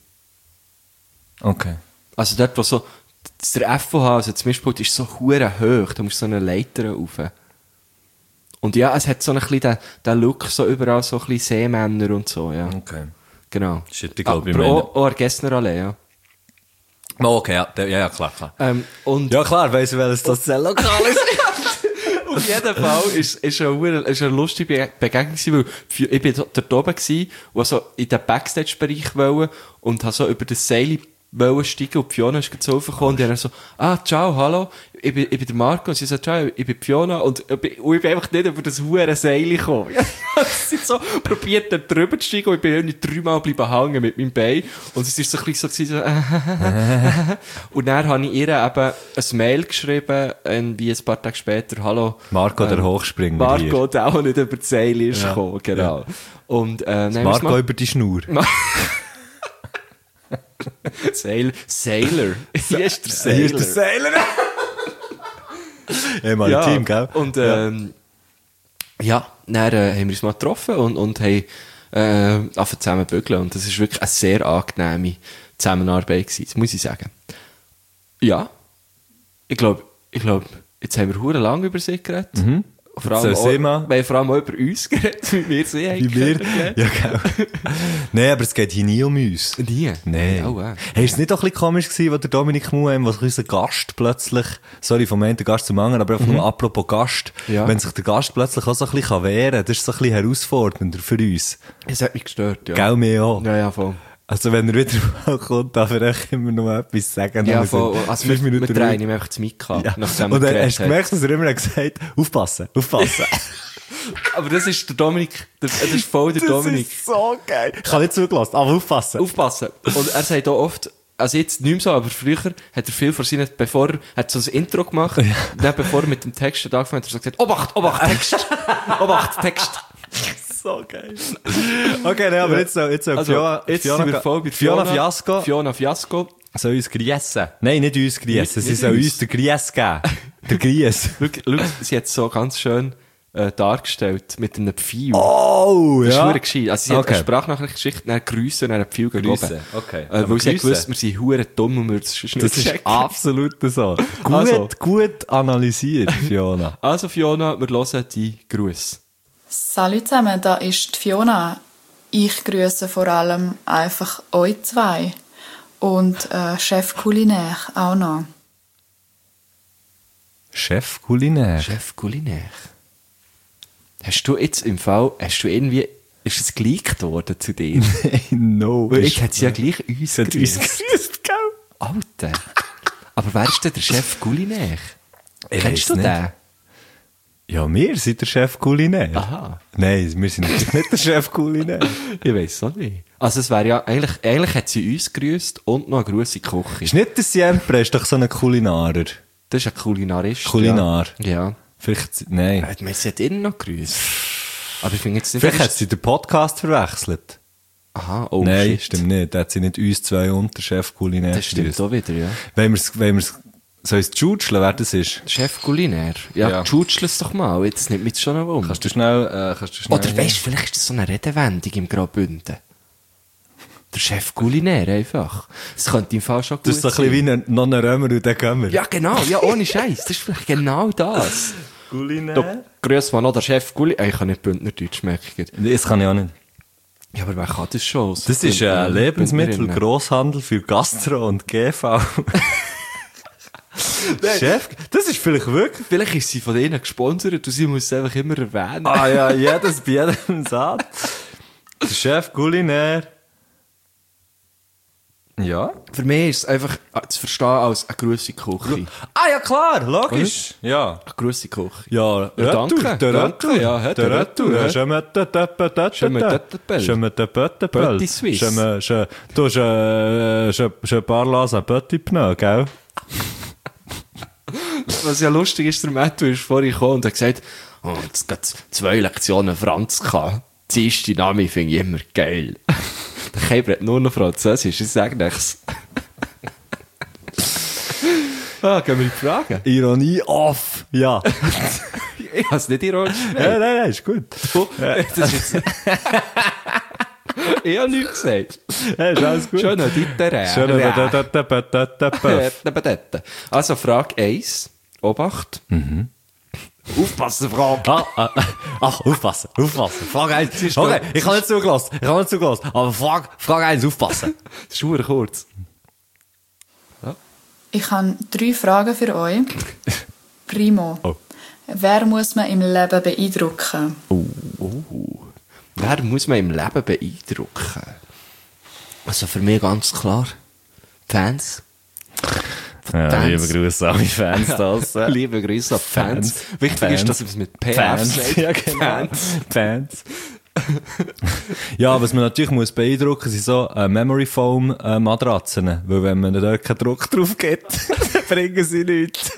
Okay. Also dort, wo so, der F O H, also das Mischpult, ist so hure hoch, da musst du so eine Leiter rauf. Und ja, es hat so ein bisschen den, den Look, so überall so ein bisschen Seemänner und so, ja. Okay. Genau. Shit, ich glaube, ich Aber meine- auch, auch an der Gessnerallee, ja. Oh, okay, ja, ja, ja, klar, klar. Ähm, und Ja, klar, weiss ich, welches das L-Lokal ist. auf jeden Fall ist, ist, eine, hure- ist eine lustige Be- Begegnung gewesen, weil für- ich bin dort oben gewesen und so in den Backstage-Bereich wollte und habe so über das Seil wollte steigen und Fiona ist gerade so raufgekommen und die haben dann so, ah, ciao, hallo, ich bin, ich bin der Marco und sie sagt, ciao, ich bin Fiona und, ich bin- und ich bin einfach nicht über das hure Seil gekommen. Sie sind so probiert, da drüber zu steigen und ich bin irgendwie dreimal bleiben hängen mit meinem Bein und es ist so ein bisschen so, gewesen, so und dann habe ich ihr eben ein Mail geschrieben, wie ein paar Tage später, hallo. Marco, der ähm, Hochspringer Marco, hier. der auch nicht über das Seil ist Ja. gekommen, genau. Und, äh, dann haben wir es Marco mal- über die Schnur. Sail, Sailor. Hier ist der Sailor. Hier ist der Sailor. Hey, maritim, gell? Und, ähm, ja, dann äh, haben wir uns mal getroffen und, und haben äh, angefangen zusammen zu bügeln. Und das war wirklich eine sehr angenehme Zusammenarbeit gewesen, das muss ich sagen. Ja, ich glaube, ich glaub, jetzt haben wir hure lang über sie geredet. Mhm. Vor allem, Soll ich auch, mal? wir haben vor allem auch über uns geredet, wie wir sie haben Wie wir? kennengelernt. Ja, gell. Nein, aber es geht hier nie um uns. Nie? Nein. Oh, wow. Hey, ist es nicht auch ein bisschen komisch gewesen, wo der Dominik Muheim, was unser Gast plötzlich, sorry, vom einen Gast zum anderen, aber einfach nur apropos Gast, Ja. wenn sich der Gast plötzlich auch so ein bisschen wehren kann, das ist so ein bisschen herausfordernder für uns. Es hat mich gestört, ja. Gell, mir auch. Ja, ja, voll. Also wenn er wieder mal kommt, darf er echt immer noch etwas sagen. Ja, Dann voll. sind Also, fünf wir, Minuten wir drehen ruhig. ihm einfach das Mic ab, Ja. nachdem Und er dann geredet hast du hat. gemerkt, dass er immer gesagt hat, aufpassen, aufpassen. Aber das ist der Dominik, der, das ist voll der Dominik. ist so geil. Ich habe nicht zugelassen, aber aufpassen. Aufpassen. Und er sagt auch oft, also jetzt nicht mehr so, aber früher hat er viel von seinen, bevor er, hat so ein Intro gemacht, dann bevor er mit dem Text hat angefangen hat, hat er so gesagt, Obacht, Obacht, Text, Obacht, Text. So geil. Okay, nein, aber jetzt soll, jetzt soll Also, Fiona, jetzt Fiona, sind wir voll bei Fiona Fiona. Fiasco Fiona Fiasco. soll uns griessen. Nein, nicht uns griessen, Nicht- sie nicht soll uns. uns den Gries geben. Der Gries. Schau, schau, sie hat es so ganz schön äh, dargestellt, mit einem Pfeil. Oh, Das ist ja. verdammt gescheit. Also sie hat Okay. eine Sprachnachricht-Geschichte, dann grüssen, dann einen Pfeil Grüssen, gegeben. okay. Äh, Aber weil sie hat grüssen. gewusst, wir sind hure dumm und wir das sonst nicht Das ist checken. absolut so. Gut, Also. gut analysiert, Fiona. Also Fiona, wir hören die Grüße. Salut zusammen, da ist die Fiona. Ich grüße vor allem einfach euch zwei und äh, Chef Kulinär auch noch. Chef Kulinär. Chef Kulinär. Hast du jetzt im Fall, hast du irgendwie, ist es geleakt worden zu dir? no. Weil jetzt hat sie ja gleich uns hat uns gegrüßt. grüßt, gell? Alter. Aber wer ist denn der Chef Kulinär? Ich Kennst weiss du nicht. den? Ja, wir sind der Chef Kulinär. Aha. Nein, wir sind natürlich nicht der Chef Kulinär. Ich weiss auch nicht. Also es wäre ja, eigentlich, eigentlich hat sie uns gegrüßt und noch eine Grüße in die Küche. Ist nicht der Siempre, ist doch so ein Kulinarer. Das ist ein Kulinarist. Kulinar. Ja. Vielleicht, nein. ja. Man hat ihn noch gegrüßt. Aber ich finde jetzt nicht... Vielleicht hat sie den Podcast verwechselt. Aha, oh Nein, shit. stimmt nicht. Da hat sie nicht uns zwei unter Chef Kulinär. Das stimmt auch wieder, ja. Wenn wir's, wenn wir's, soll es jutscheln, wer das ist? Chef Kulinär. Ja, Ja. jutschel es doch mal, jetzt nimmt mich schon noch um. Kannst du schnell, äh, kannst du schnell... Oder weißt du, vielleicht ist das so eine Redewendung im Graubünden. Der Chef Kulinär einfach. Das könnte im Fall schon gut Das ist so ein bisschen wie ein, noch ein Römer und dann gehen wir. Ja, genau, ja, ohne Scheiß. Das ist vielleicht genau das. Kulinär? Da grüß mal noch der Chef Kulinär. Ich kann nicht Bündnerdeutsch, merke ich gerade. Das kann ich auch nicht. Ja, aber wer kann das schon? So Das ist ein Bündner- Lebensmittel, Bündnerinnen. Grosshandel für Gastro und G V. Chef, das ist vielleicht wirklich... Vielleicht ist sie von denen gesponsert und sie muss es einfach immer erwähnen. Ah ja, jedes bei jedem Satz. Der Chef Kulinär. Ja. Für mich ist es einfach äh, zu verstehen als eine grosse Küche. Ah ja, klar, logisch. Ja. Eine grosse Küche. Ja, Ja, danke, Retour, der danke, Retour, ja, hä, der der Retour. Retour, hä. Je me te tepe te Je me te te t'appelle. Je me te te t'appelle. Petit Suisse. Je me, je, du, je, je, je parle à petit pneu, gell? Was ja lustig ist, der Matthew ist vorhin gekommen und hat gesagt, oh, jetzt hat zwei Lektionen Franz gehabt. Die erste Name finde ich immer geil. Der Keber hat nur noch Französisch, ich sage nichts. Ah, gehen wir in die Fragen? Ironie off. Ja. Ich habe es nicht ironisch Nein, gemeint. nein, nein, ist gut. Du, das ist jetzt... Ich habe nichts gesagt. Hey, ist alles gut. Schön, Dieter. Schön, te te te te Also, Frage eins. Obacht. Mhm. Aufpassen, Frage. Ah, ah, ach, aufpassen, aufpassen. Frage eins. Okay, ich habe nicht zugelassen. Ich habe nicht zugelassen. Aber Frage, Frage eins, aufpassen. Das ist verdammt kurz. Ich habe drei Fragen für euch. Primo. Oh. Wer muss man im Leben beeindrucken? Wer muss man im Leben beeindrucken? Also für mich ganz klar. Fans. Ja, Fans. liebe Grüße an meine Fans das. äh. Liebe Grüße an die Fans. Fans. Wichtig Fans. ist, dass man es mit P F Fans. sagt. Ja, genau. Fans. Fans. Ja, was man natürlich muss beeindrucken, sind so äh, Memory Foam äh, Matratzen. Weil wenn man dort keinen Druck drauf gibt, dann bringen sie nichts.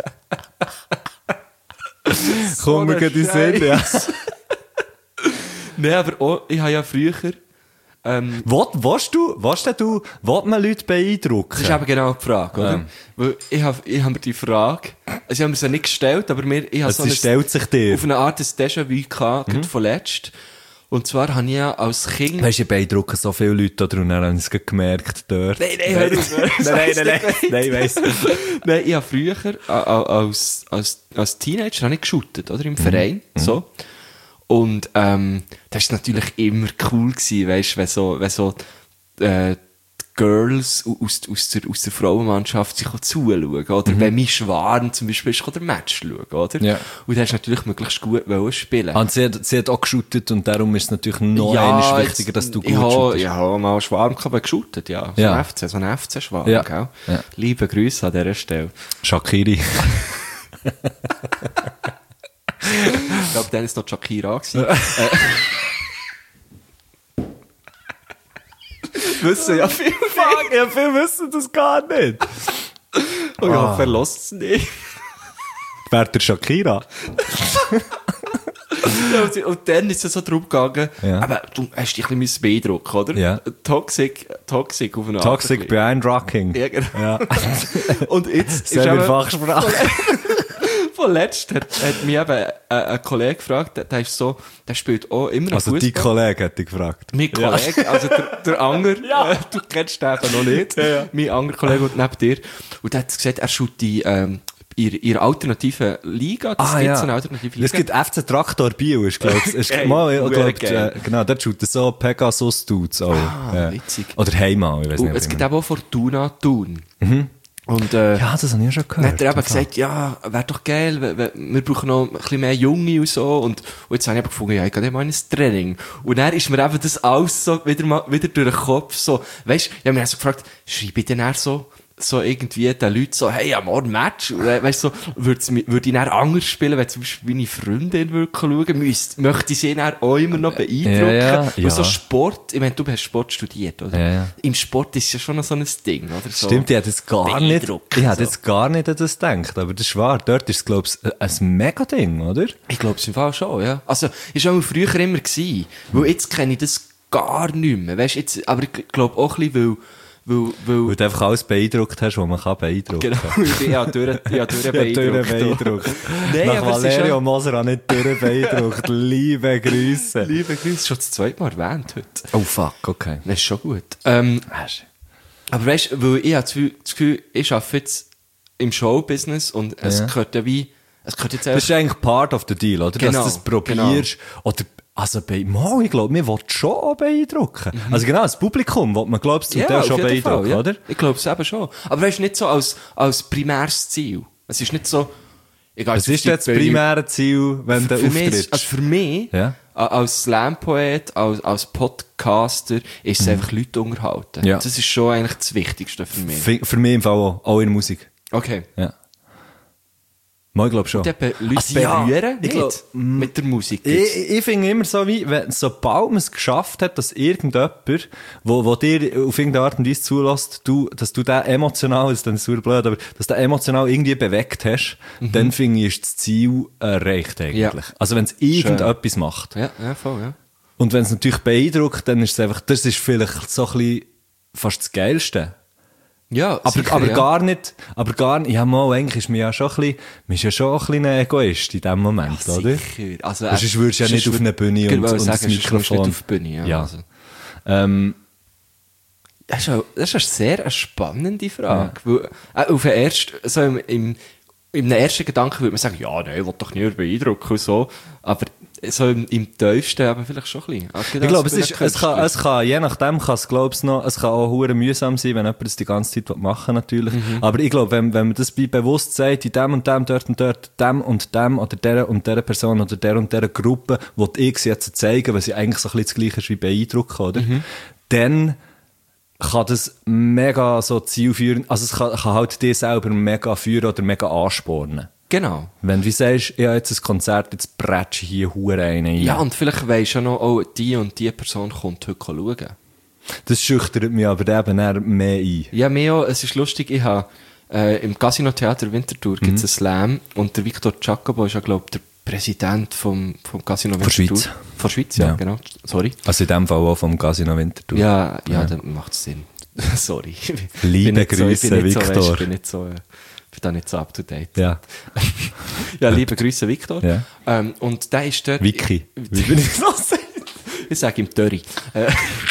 Komm mir ein gerade in den Sinn, ja. Nein, aber auch, ich habe ja früher, ähm, Wollt, willst du, willst denn du, wollt man Leute beeindrucken? das ist eben genau die Frage, oder? Ja. Weil ich habe, ich habe mir die Frage, also ich habe mir sie nicht gestellt, aber mir, ich habe Also so sie stellt sich dir. auf eine Art des Déjà-vu gehabt, gerade von letzt. Und zwar habe ich ja als Kind... Weißt du, ich beeindrucke so viele Leute da und dann haben sie es gemerkt dort. Nein, nein, hör auf. nein, nein, nein, nein, nein, weiss. Nein, ich habe früher, a- a- als, als, als Teenager, habe ich geshootet, oder? Im Verein, so. Und, ähm, das war natürlich immer cool gewesen, weisst, wenn so, wenn so, äh, die Girls aus, aus, der, aus der Frauenmannschaft sich zuschauen, oder? Wenn mein Schwarm zum Beispiel ist, kann der Match schauen, oder? Ja. Und dann hast du natürlich möglichst gut wollen spielen. Und sie hat, sie hat auch geshootet und darum ist es natürlich noch einmal wichtiger, dass du gut ich habe, shootest. ich habe mal einen Schwarm gehabt, geshootet, ja. So Ja. ein F C, so ein F C-Schwarm, Ja. gell? Ja. Liebe Grüße an dieser Stelle. Shakiri. Ich glaube, dann war es noch Shakira. gewesen. äh. Wissen ja viel Fuck, ja, viele wissen das gar nicht. Und ich hoffe, er lässt es nicht. Wer der Shakira? Ja, und- und dann ist es so darum gegangen, Ja. aber du hast dich ein bisschen beeindrucken, oder? Ja. Toxic, toxic auf eine Art. Toxic ein bisschen. beeindrucking. Ja, genau. Ja. Und jetzt Sehr in eben- Fachsprache. Vorletzt hat, hat mich eben ein, ein Kollege gefragt, der, der ist so, der spielt auch immer noch Also die Fußball. Kollege hat dich gefragt. Mein Kollege, also der, der Anger, äh, du kennst den eben noch nicht, Ja, ja. mein anderer Kollege und neben dir. Und der hat gesagt, er schaut die, ähm, ihre, ihre alternative Liga, das Ah, gibt ja. so eine alternative Liga. Es gibt F C Traktor Biel, ist, glaub ich. Ist, Geil, mal, ich hure glaub, geil. äh, genau, dort shooten so Pegasus-Dudes auch. Ah, ja. witzig. Oder Heimal, ich weiß Und nicht. es wie gibt man- eben auch Fortuna Thun. Und, äh, Ja, das habe ich ja schon dann gehört. hat er eben total. gesagt, ja, wäre doch geil, we- we- wir brauchen noch ein bisschen mehr Junge und so. Und, und jetzt habe ich eben gefunden, ja, ich gehe mal in ein Training. Und dann ist mir eben das alles so wieder, mal, wieder durch den Kopf so, weisst, ich habe mich also gefragt, schreibe ich denn eher so so irgendwie den Leuten so, hey, am Morgen Match, oder, weißt du, so, würde würd ich dann anders spielen, wenn zum Beispiel meine Freundin würde schauen, müsste, möchte ich sie dann auch immer noch beeindrucken. Ja, ja, Und ja. so Sport, ich meine, du hast Sport studiert, oder? Ja, ja. Im Sport ist ja schon noch so ein Ding, oder? So Stimmt, ich hätte jetzt gar nicht, beeindrucken, ich hätte so. jetzt gar nicht an das gedacht, aber das ist wahr. Dort ist es, glaube ich, ein Mega-Ding, oder? Ich glaube es im Fall schon, ja. Also, ist auch früher immer gewesen, weil jetzt kenne ich das gar nicht mehr, weißt, jetzt, aber ich glaube auch ein bisschen, weil, weil, weil, Weil du einfach alles beeindruckt hast, was man kann beeindrucken genau, ich bin ja durch, ja, durch beeindruckt. beeindruckt. Nein, Nach aber es ist Valerio ja- Moser auch nicht durch beeindruckt. Liebe Grüße. Liebe Grüße, schon das zweite Mal erwähnt heute. Oh fuck, okay. Das ist schon gut. Ähm, aber weißt du, weil ich habe das Gefühl- das Gefühl, ich arbeite jetzt im Showbusiness und es Ja. gehört ja wie, es gehört jetzt Das ist eigentlich part of the deal, oder? Genau, Dass du das probierst. Oder, also, bei, Mo, ich glaube, mir will schon auch beeindrucken. Also genau, das Publikum will man, glaubst du, zum Teil auf schon jeden beeindrucken, Fall, ja. oder? Ich glaube es eben schon. Aber weißt du, nicht so als, als primäres Ziel. Es ist nicht so, ich gehe Was jetzt ist denn das auf die Bühne. primäre Ziel, wenn du Für mich, ist- auftrittst? also für mich, Ja. a- als Slam-Poet, als, als Podcaster, ist es einfach Leute unterhalten. Mhm. Ja. Das ist schon eigentlich das Wichtigste für mich. Für, für mich im Fall auch, auch in der Musik. Okay. Ja. Mal, ich glaube schon. Und eben Leute Also ja, berühren, ich nicht? glaub, Mit der Musik jetzt. Ich, ich finde immer so, wie, wenn, sobald man es geschafft hat, dass irgendjemand, wo, wo dir auf irgendeine Art und Weise zulässt, du, dass du den emotional, das ist dann super blöd, aber dass du den emotional irgendwie bewegt hast, dann finde ich, ist das Ziel erreicht eigentlich. Ja. Also wenn es irgendetwas macht. Ja, ja, voll, ja. Und wenn es natürlich beeindruckt, dann ist es einfach, das ist vielleicht so ein bisschen fast das Geilste. Ja, Aber, sicher, aber ja. gar nicht, aber gar nicht, ja mal, eigentlich ist man ja schon ein bisschen, man ist ja schon ein bisschen ein Egoist in dem Moment, Ja, oder? sicher. Also, Weil sonst würdest du ja sonst nicht auf würd- eine Bühne Ich und, wollte und das sagen, sonst kommst du Mikrofon. nicht auf die Bühne, ja. Ja. Also. Ähm, Das ist, auch, das ist eine sehr eine spannende Frage. Weil, äh, auf den ersten, so im, im, im ersten Gedanken würde man sagen, ja, nein, ich will doch nicht beeindrucken und so. Aber so im, im tiefsten aber vielleicht schon ein bisschen. Also, ich glaube, es ist, es kann, es kann, je nachdem kann es, glaub's noch, es kann auch hure mühsam sein, wenn jemand das die ganze Zeit machen will, natürlich. Mhm. Aber ich glaube, wenn, wenn man das bei bewusst sagt, in dem und dem, dort und dort, dem und dem, oder der und der Person, oder der und der Gruppe, wo ich sie jetzt zeigen, weil sie eigentlich so ein bisschen das Gleiche ist wie beeindrucken, oder? Mhm. Dann kann das mega so zielführend, also es kann, kann halt dich selber mega führen oder mega anspornen. Genau. Wenn du sagst, ich habe jetzt ein Konzert, jetzt brätsche ich hier hure rein. Ja, und vielleicht weisst du ja noch, oh, die und die Person kommt heute schauen. Das schüchtert mich aber eben eher mehr ein. Ja, Meo, es ist lustig, ich habe äh, im Casino Theater Winterthur gibt es einen Slam und der Victor Giacobo ist ja, glaube ich, der Präsident vom, vom Casino Von Winterthur. Schweiz. Von Schweiz, ja, Ja. genau. Sorry. Also in dem Fall auch vom Casino Winterthur. Ja, ja, dann macht es Sinn. Sorry. Liebe Bin nicht so- ich bin Grüße, nicht so, Victor. weisst, Ich bin nicht so, äh, bin da nicht so up to date. Ja. Ja, liebe Grüße, Victor. Ja. Ähm, und der ist dort... Vicky. Wie bin ich so sagen? Ich sage ihm Dörri. Äh,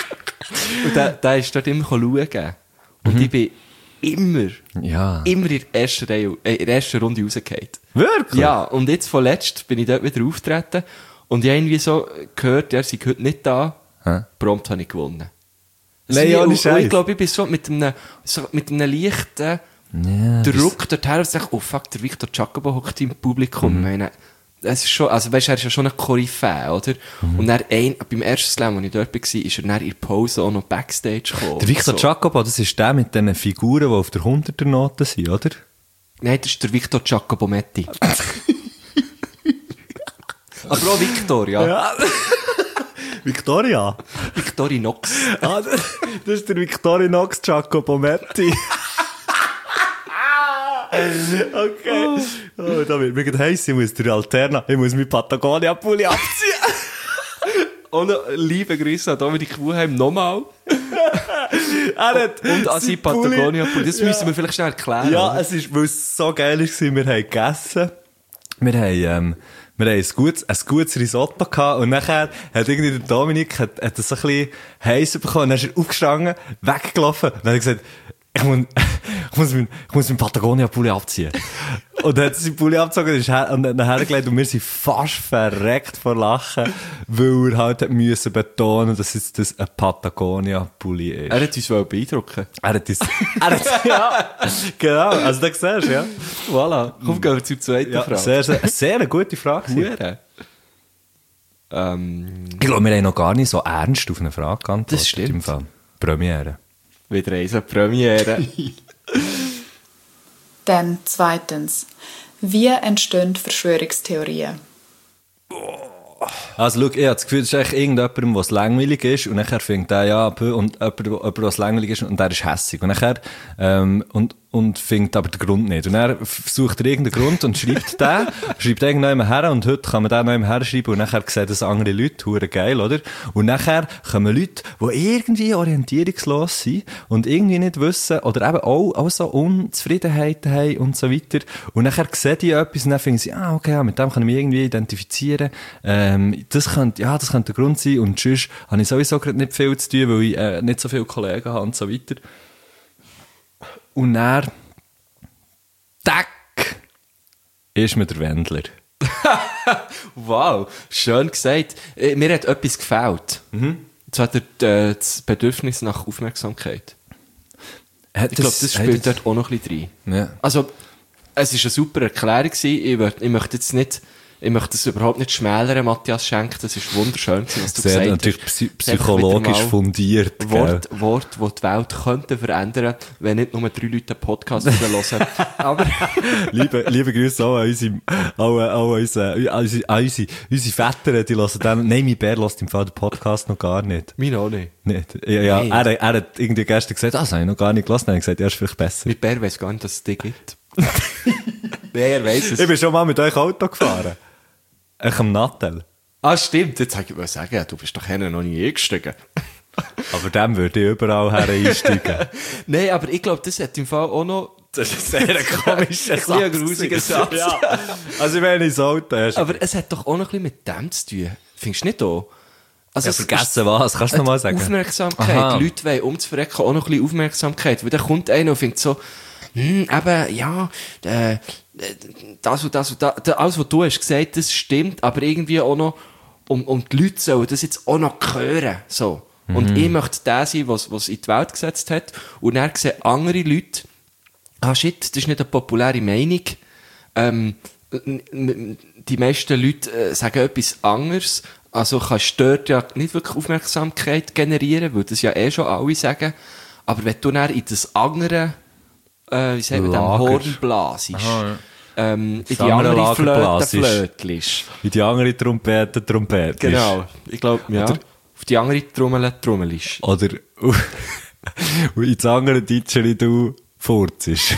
und der, der ist dort immer schauen. Und ich bin immer, Ja. immer in der ersten, Reihe, äh, in der ersten Runde rausgefallen. Wirklich? Ja, und jetzt vorletzt bin ich dort wieder auftreten und ich habe irgendwie so gehört, er sei heute nicht da. Hä? Prompt habe ich gewonnen. Nein, Also, ohne und- und Scheiß. ich glaube, ich bin so mit einem, so mit einem leichten Ja, Druck dorthin und sage, oh fuck, der Victor Giacobo hockt im Publikum. Mhm. Ich meine, es ist schon, also weißt, er ist ja schon ein Koryphäe, oder? Mhm. Und dann ein, beim ersten Slam, als ich dort war, ist er dann in der Pause auch noch Backstage gekommen. Der Victor so. Giacobo, das ist der mit diesen Figuren, die auf der Hunderter-Note sind, oder? Nein, das ist der Victor Giacobometti. Aber auch Victor, ja. Ja. Victoria. Victorinox. Ah, das das ist der Victorinox Giacobometti. Okay. Oh, da wird mir gerade heiß, ich muss der Alterna, ich muss meinen Patagonia-Pulli abziehen. Und noch liebe Grüße an Dominik Wuheim nochmal. Er hat Und an sein sein Patagonia. Das Ja. müssen wir vielleicht schnell erklären. Ja, oder? es ist, weil es so geil war, wir haben gegessen. Wir haben, ähm, wir haben ein gutes, ein gutes Risotto gehabt und nachher hat irgendwie der Dominik, hat, hat das so ein bisschen heiß bekommen und dann ist er aufgestanden, weggelaufen und dann hat er gesagt, ich muss, ich muss meinen, ich muss meinen Patagonia-Pulli abziehen. Und dann hat er seinen Pulli abgezogen und ist her, und dann hergelegt und wir sind fast verreckt vor Lachen, weil er halt hat müssen betonen, dass jetzt das ein Patagonia-Pulli ist. Er hat uns wohl beeindrucken. Er hat das, er hat, ja, genau, also da siehst du, ja. Voilà. Komm, gehen wir zur zweiten Ja, Frage. sehr, sehr, sehr eine gute Frage. gewesen. Hure. Ähm, Ich glaube, wir haben noch gar nicht so ernst auf eine Frage geantwortet. Das stimmt. Im Fall. Premiere. wieder eins, eine Premiere. Dann zweitens. Wie entstehen Verschwörungstheorien? Also, schau, ich habe das Gefühl, es ist eigentlich irgendjemandem, was langweilig ist, und nachher fängt der ja an, und jemand, jemand, was langweilig ist, und der ist hässig. Und nachher, ähm, und, und findet aber den Grund nicht. Und er sucht er irgendeinen Grund und schreibt den, schreibt irgendjemand her, und heute kann man den noch her schreiben, und nachher sehen das andere Leute, hure geil, oder? Und nachher kommen Leute, die irgendwie orientierungslos sind, und irgendwie nicht wissen, oder eben auch, auch so Unzufriedenheiten haben, und so weiter. Und nachher sehen die etwas, und dann finden sie, ah, okay, ja, mit dem kann ich mich irgendwie identifizieren, ähm, das könnte, ja, das könnte der Grund sein, und sonst habe ich sowieso gerade nicht viel zu tun, weil ich äh, nicht so viele Kollegen habe, und so weiter. Und dann, tack, ist mir der Wendler. Wow, schön gesagt. Äh, Mir hat etwas gefällt. Mhm. Und zwar der, äh, das Bedürfnis nach Aufmerksamkeit. Hat Ich glaube, das spielt dort auch noch ein bisschen rein. Ja. Also, es war eine super Erklärung gewesen. Ich, möchte, ich möchte jetzt nicht, ich möchte das überhaupt nicht schmälern, Matthias Schenk. Das ist wunderschön gewesen, was du Sehr gesagt natürlich hast. psy- psychologisch fundiert. Wort, Wort, das die Welt könnte verändern, wenn nicht nur drei Leute einen Podcast hören. Aber liebe, liebe Grüße auch an unsere, auch, auch an unsere, an unsere, an unsere, unsere Väter, die hören dann, nein, mein Bär hört im Fall den Podcast noch gar nicht. meine auch nicht. Nicht. Ja, ja, Nein. er, er hat irgendwie gestern gesagt, ah, das habe ich noch gar nicht gelassen. Dann habe ich gesagt, er ist vielleicht besser. Mein Bär weiss gar nicht, dass es dich gibt. Nein, er weiss es. Ich bin schon mal mit euch Auto gefahren. Ich am Nattel. Ah, stimmt. Jetzt sag ich mal sagen, ja, du bist doch hier noch nie eingestiegen. Aber dem würde ich überall her einsteigen. Nein, aber ich glaube, das hat im Fall auch noch... Das ist ein sehr komischer Satz. Ein grusiger Satz. Ja. Also wenn ich das Auto hast. Aber es hat doch auch noch ein bisschen mit dem zu tun. Findest du nicht auch? Also Ja, es vergessen ist- was? Kannst du noch mal sagen? Aufmerksamkeit. Aha. Die Leute wollen um zu verrecken auch noch ein bisschen Aufmerksamkeit. Weil dann kommt einer und findet so, hm, eben, ja, äh, das und das und das, alles, was du hast gesagt, das stimmt, aber irgendwie auch noch, um, um die Leute sollen das jetzt auch noch hören, so. Und Mhm. ich möchte der sein, was, was in die Welt gesetzt hat. Und dann sehen andere Leute, ah shit, das ist nicht eine populäre Meinung. Ähm, n- n- die meisten Leute äh, sagen etwas anderes. Also kannst du dort ja nicht wirklich Aufmerksamkeit generieren, weil das ja eh schon alle sagen. Aber wenn du dann in das andere, äh, wie sagt man, dem Lager. Horn blasest, Aha, ja. ähm, in Das die andere andere Lager Flöte blasest. flötelst. Wie die andere Trompete Trompete. Genau. Ich glaube, ja. Oder- Auf die andere Trommel trommelst. Oder und ins andere Ditscheri du furzest.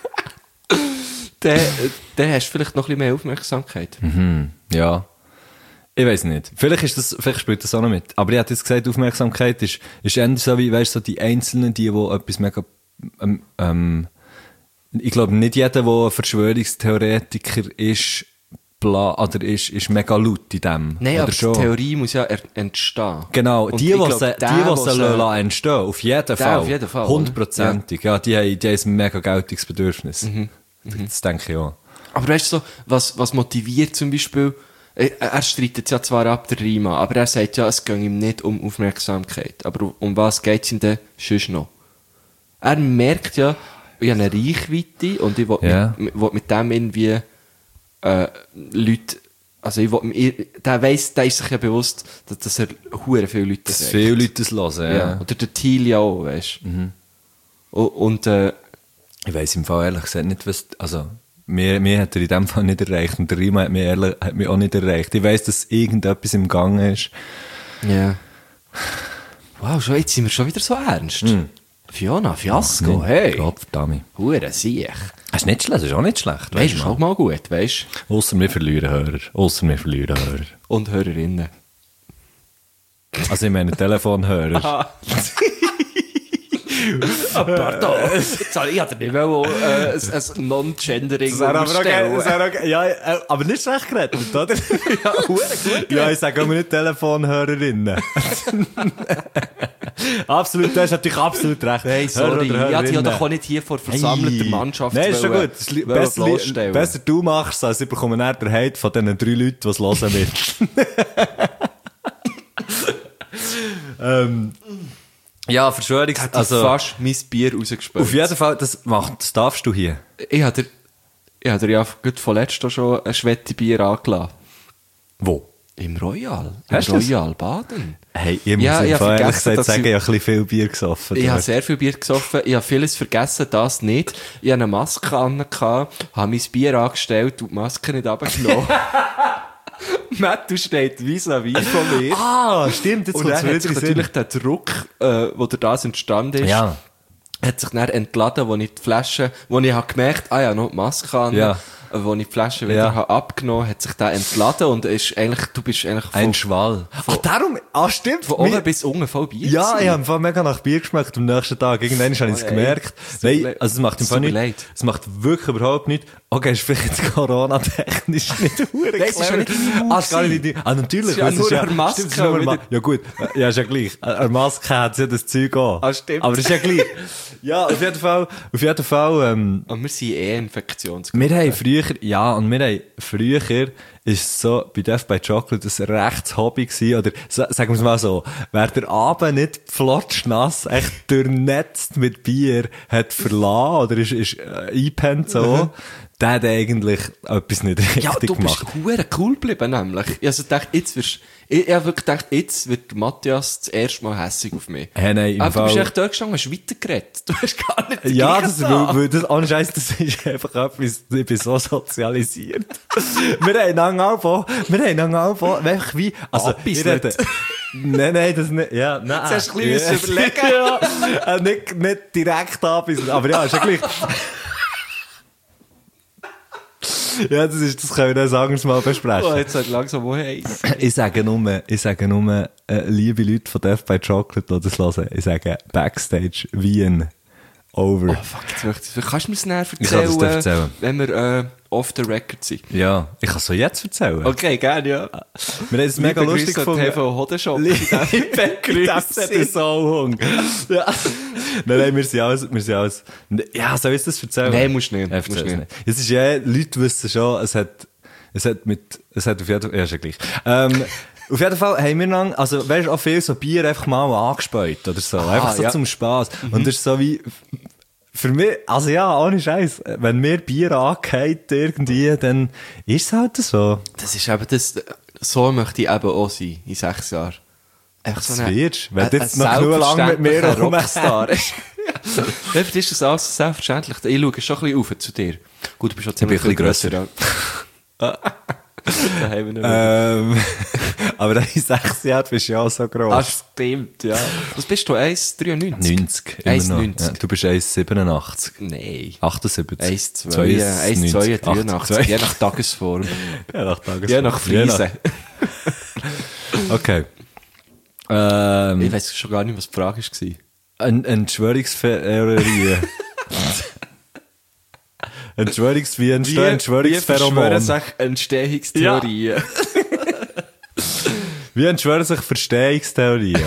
Dann, dann hast du vielleicht noch ein bisschen mehr Aufmerksamkeit. Ja. Ich weiss nicht. Vielleicht ist das, vielleicht spielt das auch noch mit. Aber ich hätte jetzt gesagt, Aufmerksamkeit ist, ist eher so wie, weißt du, so die Einzelnen, die, die etwas mega, ähm, ähm, ich glaube, nicht jeder, der ein Verschwörungstheoretiker ist, bla, oder ist, ist mega laut in dem. Nein, oder aber schon? die Theorie muss ja er entstehen. Genau, Und die, ich die glaub, sie, der, die, die was, sie äh, lassen entstehen, auf jeden Fall. auf jeden Fall, oder? Hundertprozentig, ja. Die haben, die haben ein mega geltiges Bedürfnis. Mhm. Das denke ich auch. Aber weißt du so, was, was motiviert zum Beispiel, äh, er streitet ja zwar ab, der Rima, aber er sagt ja, es geht ihm nicht um Aufmerksamkeit. Aber um was geht es ihm denn sonst noch? Er merkt ja, ich habe eine Reichweite und ich will, Ja. mit, will mit dem irgendwie äh, Leute, also ich will, ich, der weiss, der ist sich ja bewusst, dass, dass er hure viele Leute Dass sagt. viele Leute das hören, Ja. ja. Oder der Thiel ja auch, weißt du. Mhm. Und, und äh, Ich weiss im Fall ehrlich gesagt nicht, was, also, mir, mir hat er in dem Fall nicht erreicht und der Rima hat mich, ehrlich, hat mich auch nicht erreicht. Ich weiss, dass irgendetwas im Gange ist. ja. Wow, schon, jetzt sind wir schon wieder so ernst. Fiona, Fiasco, Nicht. hey. Gottverdammt. Hure Siech. Das ist nicht schlecht, das ist auch nicht schlecht. Weißt du, ist auch mal gut, weißt du? Ausser wir verlieren Hörer. Ausser wir verlieren Hörer. Und Hörerinnen. Also ich meine Telefonhörer. Pardon. Jetzt habe ich hatte nicht wollen, äh, ein, ein Non-Gendering umstellen. ja, äh, aber nicht schlecht geredet, oder? Ja, hure gut. Ja, ich sage auch nicht Telefonhörerinnen. Absolut, du hast natürlich absolut recht. Hey, Hörer sorry. oder Ich hatte ja Hörerinnen. doch auch nicht hier vor versammelter Hey. Mannschaft Nein, ist schon wollen- gut. Das li- wollen besser, bloßstellen. besser du machst es, als ich bekomme näher den Hate von diesen drei Leuten, die es hören mit. ähm, ja, Verschwörungs... Hat Also, fast mein Bier rausgespült. auf jeden Fall, das, mach, das darfst du hier. Ich hatte ich hatte ja gut vorletzt auch schon ein Schwette Bier angelassen. Wo? Im Royal. Im Hast du das? Royal Baden. Hey, ich muss Ja, im ich Fall hab ehrlich vergessen, gesagt dass sagen, ich- ich habe ein bisschen viel Bier gesoffen. Ich habe dort. sehr viel Bier gesoffen. Ich habe vieles vergessen, das nicht. Ich hatte eine Maske an, habe mein Bier angestellt und die Maske nicht runtergenommen. Matt, du steht vis-à-vis von mir. Ah, stimmt, jetzt Und kommt es dann hat wieder sich in den natürlich der Druck, äh, wo durch das entstanden ist, Ja. hat sich dann entladen, wo ich die Flasche, wo ich habe gemerkt, ah ja, noch die Maske an, Ja. äh, wo ich die Flasche wieder Ja. habe abgenommen, hat sich der entladen und ist eigentlich, du bist eigentlich von, Ein Schwall. Ach, darum, ah, stimmt. von oben Mir- bis unten voll Bier Ja, gewesen. ich habe im Fall mega nach Bier geschmeckt am nächsten Tag. Irgendwann habe ich es Oh, gemerkt. ey. Es tut mir Nein, leid. also es macht im Es Fall tut mir nicht, leid. es macht wirklich überhaupt nichts. Okay, ist vielleicht jetzt Corona-technisch nicht hure Nein, es ist ja nicht deine Mut Ah, es ist gar nicht deine, ah, natürlich. Es ist ja weil nur eine Maske, stimmt, es ist nur eine Ma- wieder- Ja gut, ja, ist ja gleich. Eine Maske hat ja das Zeug an. Ah, stimmt. Aber ist ja gleich. Ja, auf jeden Fall, auf jeden Fall, ähm, Und wir sind eh Infektionsgruppe. wir haben früher, ja, und wir haben früher, ist es so, bei Death by Chocolate ein rechtes Hobby gewesen, oder, sa- sagen wir es mal so, wer der Abend nicht flotschnass, echt durchnetzt mit Bier hat verlassen, oder ist, ist, äh, eingepennt so, der hat eigentlich etwas nicht richtig Ja, du gemacht. bist hure cool geblieben, nämlich. Ich also dachte, jetzt wirst, ich, ich hab wirklich gedacht, jetzt wird Matthias das erste Mal hässig auf mich. Hey, nein, im Aber du bist Fall- echt dort gestanden, hast weitergeredet. Du hast gar nicht Ja, gleich das, weil, weil das, ohne Scheiß, das ist einfach etwas, ich bin so sozialisiert. wir haben lange angefangen, wir haben lange angefangen, einfach wie, also, Abis ich rede, nein, nein, das nicht, ja, nein. Jetzt hast du ein bisschen ja. überlegen. ja, äh, nicht, nicht direkt abbissen, aber ja, ist ja gleich. Ja, das ist, das können wir dann sagen, wir es mal besprechen. Oh, jetzt hat langsam wo heiß. Ich sage nur, ich sage nur, äh, liebe Leute von Death by Chocolate, die das hören, ich sage Backstage Wien over. Oh, fuck, jetzt möchte ich, kannst du mir das näher Ich kann das dir erzählen, erzählen. wenn wir äh, off the record sind? Ja, ich kann es so jetzt erzählen. Okay, gerne, ja. Wir haben es mega Liebe lustig Grüße an gefunden. T V Hodenshop. Liebe Grüße, der Sauhung. Ja. Nein, nein, wir sind alles, wir sind alles, ja, soll ich das erzählen? Nein, musst nicht, Ja, musst erzähl's nicht. nicht. Es ist ja, Leute wissen schon, es hat, es hat mit, es hat auf jeden Fall, ja, ist ja gleich. Ähm, auf jeden Fall haben wir dann, also, weißt du, auch viel so Bier einfach mal angespäut oder so. einfach so ja. zum Spass. Und das ist so wie, für mich, also ja, ohne Scheiß, wenn mir Bier angeht irgendwie, dann ist es halt so. Das ist eben das, so möchte ich eben auch sein, in sechs Jahren. Einfach Das wirst, wenn ein- du jetzt ein noch genug lang mit mir selbstverständlicher rumhängst. Rockstar. Dort ist das alles selbstverständlich. Ich schaue schon ein bisschen auf zu dir. Gut, du bist schon ziemlich bin ein viel bisschen grösser. Ja. Da haben wir nicht mehr. Ähm, aber in sechs Jahren bist du ja auch so gross. Ah, stimmt, ja. Was bist du? eins Komma dreiundneunzig? neunzig. immer eins noch. Komma neunzig. Ja, du bist eins Komma siebenundachtzig. Nein. achtundsiebzig. eins Komma zwei, eins Komma dreiundachtzig. Je nach Tagesform. Ja, nach Tages. Je nach Fliese. Okay. Ähm, Ich weiss schon gar nicht, was die Frage war. Ein Entschwörungstheorie. Entschwörungs, wie entstehen Entschwörungspheromone? Wie sich Entstehungstheorien? Wie entschwören sich Verstehungstheorien?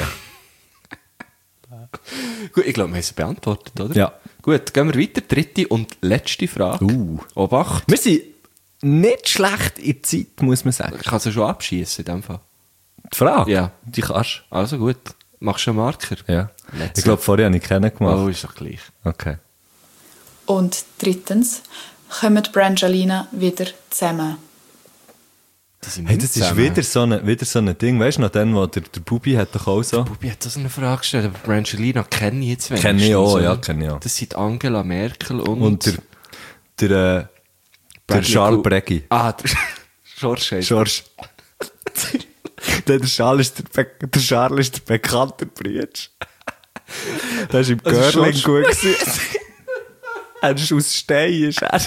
Gut, ich glaube, wir haben sie beantwortet, oder? Ja. Gut, gehen wir weiter. Dritte und letzte Frage. Uh. Obacht. Wir sind nicht schlecht in der Zeit, muss man sagen. Ich kann sie schon abschießen in dem Fall. Die Frage? Ja. Die kannst Also gut. Machst du einen Marker? Ja. Let's Ich glaube, vorher habe ich keinen gemacht. Oh, ist doch gleich. Okay. Und drittens, kommen Brangelina wieder zusammen? Die sind Hey, nicht das ist zusammen. wieder so ein, wieder so ein Ding. Weißt du noch, den, wo der, der Bubi hat doch auch so. Bubi hat das eine Frage gestellt, aber Brangelina kenne ich jetzt wenigstens. Kenne ich auch, oder? ja, kenne ich auch. Das sind Angela Merkel und... Und der, der, äh, der Bradley Charles Coo- Breggi. Ah, der George heisst George. der, der Charles ist der, Be der Charles ist der bekannte Bruder. Der war im Also Görling George- gut gewesen. Er ist aus Stein, ist er.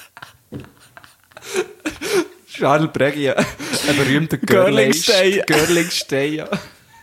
Charles Breggi, ja. Ein berühmter Görlingstein. Görlingstein, ja.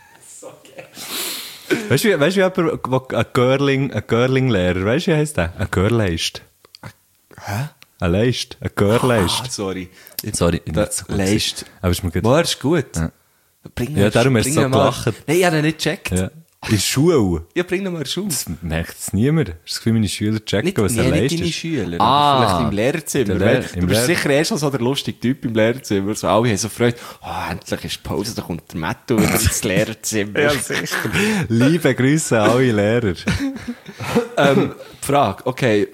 Weißt du, weißt du, wie jemand, wo- ein Görling, ein Görling-Lehrer, weißt du, wie heisst der? Ein Görleist. Hä? Ein Leist. Ein Görleist. Ah, sorry. Sorry, Der nicht so gut Leist. gewesen. Aber ist mir gut. Boah, ist gut. Ja. Bring Ja, darum hast du bring so ihn mal- gelacht. Nein, ich habe ihn nicht gecheckt. Ja. In der Schule. Ja, bring ihn mal Schuhe. Das merkt es niemand. Hast du das Gefühl, meine Schüler checken, Nicht, was nee, ein nicht Leist deine ist? Schüler, Ah, aber vielleicht im Lehrerzimmer. der Weil Lehr- du im bist Lehr- sicher erst so der lustige Typ im Lehrerzimmer. So, alle haben so Freude. Oh, endlich ist Pause, da kommt der Matto wieder ins Lehrerzimmer. Ja, sicher. Liebe Grüße an alle Lehrer. ähm, die Frage, okay,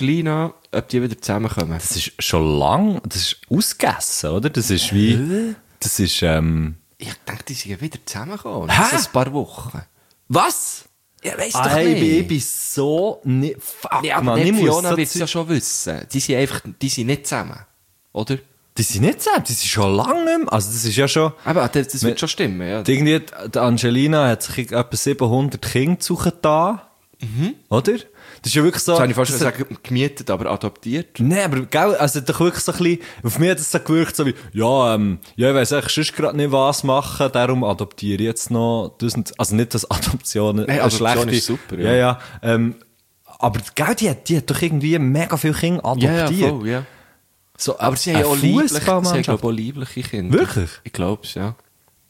Brangelina, ob die wieder zusammenkommen? Das ist schon lang, das ist ausgegessen, oder? Das ist wie, Das ist, ähm... Ich denke, die sind wieder zusammengekommen. Hä? Nach so ein paar Wochen. Was? Ja, weiss Ah, doch hey, nicht. ich bin so nicht... Fuck, Ja, aber Mann, der ich muss Fiona so wird es Zeug- ja schon wissen. Die sind einfach, die sind nicht zusammen. Oder? Die sind nicht zusammen, die sind schon lange nicht mehr. Also das ist ja schon... Aber das, das Wenn- wird schon stimmen, ja. Irgendwie, die Angelina hat sich etwa siebenhundert Kinder zugetan. Mhm. Oder? Das ist ja wirklich so... Das habe ich fast das- schon sagen, gemietet, aber adoptiert. Nein, aber gell, also doch wirklich so ein bisschen, auf mich hat es so gewirkt, so wie, ja, ähm, ja, ich weiss eigentlich sonst gerade nicht was machen, darum adoptiere ich jetzt noch, das sind, also nicht, dass Adoption Nein, eine Adoption schlechte ist super, ja, ja. ja, ähm, aber gell, die hat, die hat doch irgendwie mega viele Kinder adoptiert. Ja, ja, voll, ja. So, Aber sie haben ja auch eine liebliche, sie haben, Fußballmannschaft. glaub, auch liebliche Kinder. Wirklich? Ich glaube es, ja.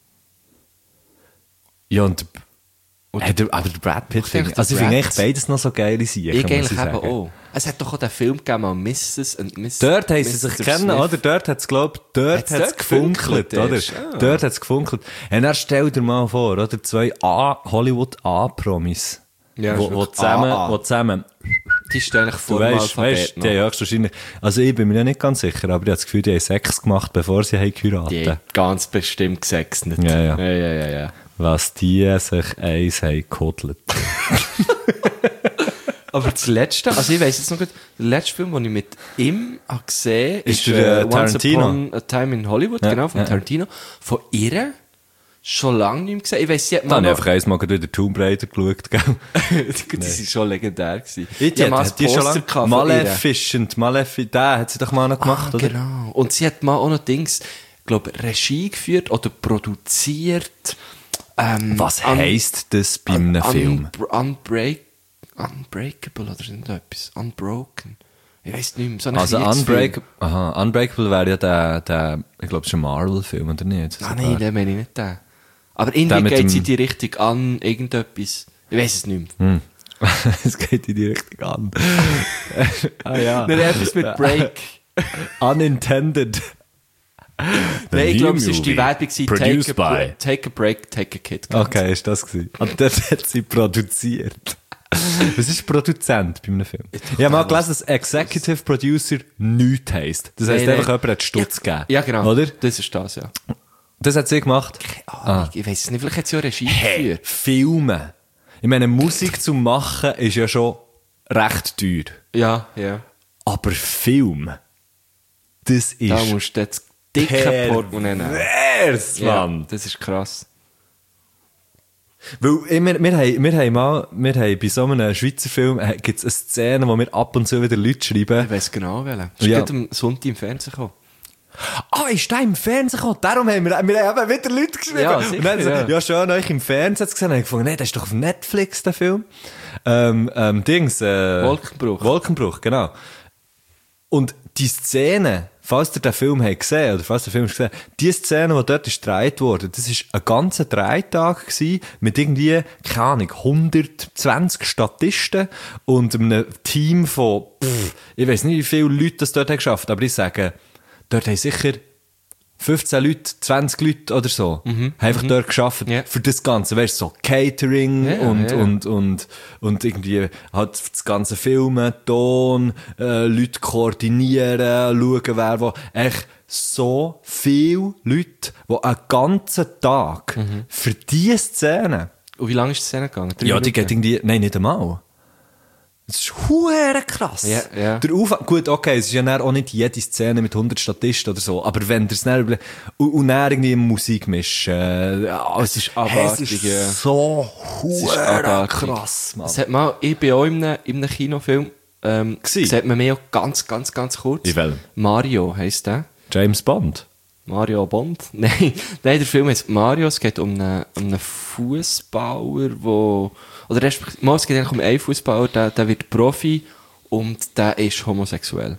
Ja, und, Und hey, der, aber der Brad Pitt, Ich finde denke, ich, also ich der finde Brad- eigentlich beides noch so geile Sachen, Ich muss eigentlich eben sagen. auch. Es hat doch auch den Film gegeben, mal Misses und Missus Dort haben sie sich Mister kennen, Smith. oder? Dort hat es, glaub dort Hat's hat es dort gefunkelt, gefunkelt oder? erst? Ah. Dort hat es gefunkelt. Und dann stell dir mal vor, oder? Zwei A, Hollywood A-Promis. Ja, wo, ist wo wirklich zusammen, A A. wo zusammen, Die stehen eigentlich du vor dem weißt, Alphabet weißt, noch. die haben höchstwahrscheinlich, also ich bin mir ja nicht ganz sicher, aber ich habe das Gefühl, die haben Sex gemacht, bevor sie haben geheiratet. Die haben ganz bestimmt gesexnet. Ja, ja. ja, ja, ja, ja. Was die sich eins haben gekodelt. Aber das letzte, also ich weiss jetzt noch gut, der letzte Film, den ich mit ihm habe gesehen habe, Ist der, äh, Once Tarantino? Upon a Time in Hollywood, Ja, genau, von ja. Tarantino. Von ihr schon lange nicht mehr gesehen. Ich weiss, sie hat Dann mal habe ich noch... einfach einmal gerade wieder Tomb Raider geschaut, gell? Gut, die sind schon legendär gewesen. Ich Die haben mal ein hat die schon Poster lange... gehabt von ihr. Maleficent, Maleficent, den hat sie doch mal noch gemacht, Ah, oder? genau. Und sie hat mal auch noch Dings, glaube Regie geführt oder produziert. Ähm, Was un- heisst das bei einem un- Film? Unbreak, Unbreakable oder so etwas. Unbroken. Ich weiss nicht mehr. So ein Also Kriegsfilm. Unbreakable, aha, Unbreakable wäre ja der, der, ich glaube, es ist ein Marvel-Film, oder nicht? Ah, Sogar. nein, den meine ich nicht den. Aber Der irgendwie mit geht dem- sie in die Richtung an, irgendetwas. Ich weiss es nicht mehr. Hm. Es geht in die Richtung an. ah ja. Nein, etwas mit Break. Unintended. Nein, ich glaube, es war die Werbung, gewesen, take, Produced a by. break, take a break, take a kid. Okay, ist das gewesen. Und das hat sie produziert. Was ist Produzent bei einem Film? Ich habe mal gelesen, dass Executive Producer nichts heisst. Das heisst Nein, einfach, nein. jemand hat Stutz gegeben. Ja, genau. Oder? Das ist das, ja. Das hat sie gemacht. Ah. Ich weiss es nicht, vielleicht hat sie auch Regie Hey, geführt. Filme. Ich meine, Musik zu machen ist ja schon recht teuer. Ja, ja. Aber Film, das ist Da musst du jetzt dicke Portemonnaie nehmen. pervers, Ja, Mann. das ist krass. Weil, ich, wir, wir, haben, wir haben mal, wir haben bei so einem Schweizer Film, äh, gibt es eine Szene, wo wir ab und zu wieder Leute schreiben. Ich weiss genau, welchen. Das ist Ja. gerade am Sonntag im Fernsehen gekommen. Ah, ist der im Fernsehen gekommen? Darum haben wir, wir haben eben wieder Leute geschrieben. Ja, sicher, und dann so, ja. ja, schön, euch im Fernsehen gesehen. Und ich gefunden, nee, das ist doch auf Netflix, der Film. Ähm, ähm, Dings, äh, Wolkenbruch. Wolkenbruch, genau. Und die Szene, falls ihr den Film habt gesehen, oder falls ihr den Film gesehen habt, die Szene, die dort ist gedreht wurde, das war ein ganzer Dreitag gewesen, mit irgendwie, keine Ahnung, hundertzwanzig Statisten und einem Team von, pff, ich weiss nicht, wie viele Leute das dort haben geschafft, aber ich sage, dort haben sicher fünfzehn Leute, zwanzig Leute oder so, haben einfach dort geschafft Ja. für das Ganze, weißt du, so Catering Ja, und, ja. und, und, und irgendwie halt das ganze Filmen, Ton, äh, Leute koordinieren, schauen, wer wo. Echt so viele Leute, die einen ganzen Tag Mhm. für diese Szene, Und wie lange ist die Szene gegangen? Drei ja, die Minuten? geht irgendwie, nein, nicht einmal. Das ist huere krass. Ja, ja. Der Aufwand, gut, okay, es ist ja dann auch nicht jede Szene mit hundert Statisten oder so, aber wenn der es dann, überle- und, und dann irgendwie Musik mischen, äh, ja, Es ist hey, abartig, es ja. ist so Es ist huere abartig. krass, Mann. Es hat mal, ich bin auch in einem, in einem Kinofilm, ähm, Gsi? sieht man mir auch ganz, ganz, ganz kurz. In welchem? Mario heisst der. James Bond. Mario Bond? Nein, nein, der Film heißt Mario. Es geht um einen, um einen Fußballer, wo oder respektive, mal, es geht eigentlich um einen Fußballer, der, der wird Profi und der ist homosexuell.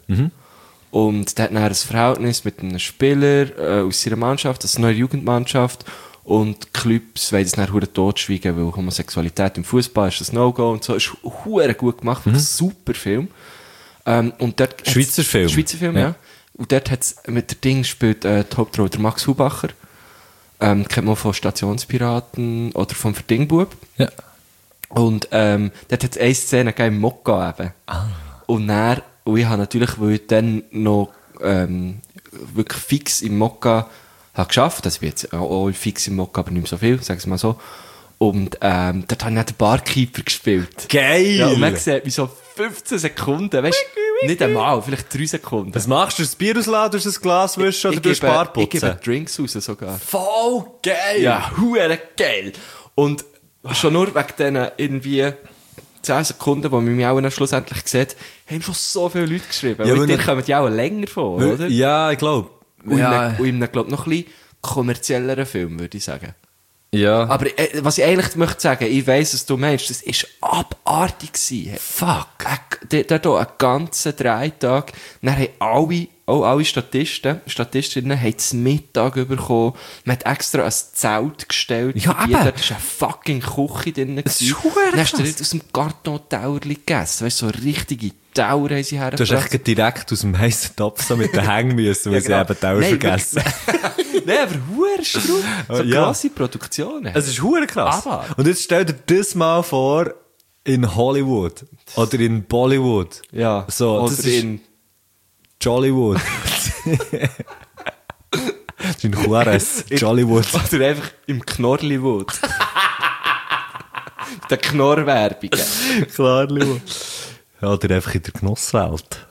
Und der hat dann ein Verhältnis mit einem Spieler äh, aus seiner Mannschaft, aus einer Jugendmannschaft. Und die Clubs wollen das dann verdammt totschweigen, weil Homosexualität im Fußball ist ein No-Go und so. Ist verdammt gut gemacht, mhm. Super Film. Ähm, und dort hat's- Schweizer Film. Schweizer Film, ja. Ja. Und dort hat's, mit der Ding spielt äh, die Hauptrolle der Max Hubacher. Ähm, kennt man von Stationspiraten oder vom Verdingbub. Ja. Und ähm, dort hat es eine Szene gegeben im Mokka eben. Ah. Und dann, und ich habe natürlich, weil ich dann noch ähm, wirklich fix im Mokka habe geschafft. Also ich bin jetzt auch fix im Mock, aber nicht mehr so viel, sagen wir mal so. Und ähm, dort habe ich nicht den Barkeeper gespielt. Geil! Ja, und man sieht mich so fünfzehn Sekunden, weißt du, nicht einmal, vielleicht drei Sekunden. Was machst du? Das Bier ausladen, durch das Glas wischen oder durch Bar putzen? Ich gebe Drinks raus sogar. Voll geil! Ja, huere geil! Und schon nur wegen diesen irgendwie zehn Sekunden, wo man mich auch schlussendlich sieht, haben schon so viele Leute geschrieben. Ja, und die nicht- kommen ja auch länger vor, oder? Ja, ich glaube. Und Ja. in einem, und in einem, glaub, noch ein bisschen kommerzielleren Film, würde ich sagen. Ja. Aber äh, was ich eigentlich möchte sagen, ich weiss, was du meinst, das war abartig gewesen. Fuck. Äh, der hier einen ganzen drei Tage, dann haben alle, auch alle Statisten, Statistinnen haben zum Mittag bekommen, man hat extra ein Zelt gestellt. Ja, für die. eben. Dort war eine fucking Küche drin. Das ist gewesen. verdammt Dann hast du krass. nicht aus dem Karton-Tauerli gegessen, weißt du, so richtige Tauer haben sie Du hast hergebracht. echt direkt aus dem heißen Topf so mit den Hängen müssen, weil Ja, genau. sie eben Tauer Nein, vergessen. Nein, aber huere Strub. So Ja. grosse Produktionen. Es ist hure krass. Aber- Und jetzt stell dir das mal vor in Hollywood oder in Bollywood. ja, So, oder das ist in... Jollywood. Das ist in Juarez, Jollywood. Oder einfach im Knorrliwood. Der Knorrwerbung. Klar, Hollywood. Ja, oder einfach in der Genusswelt.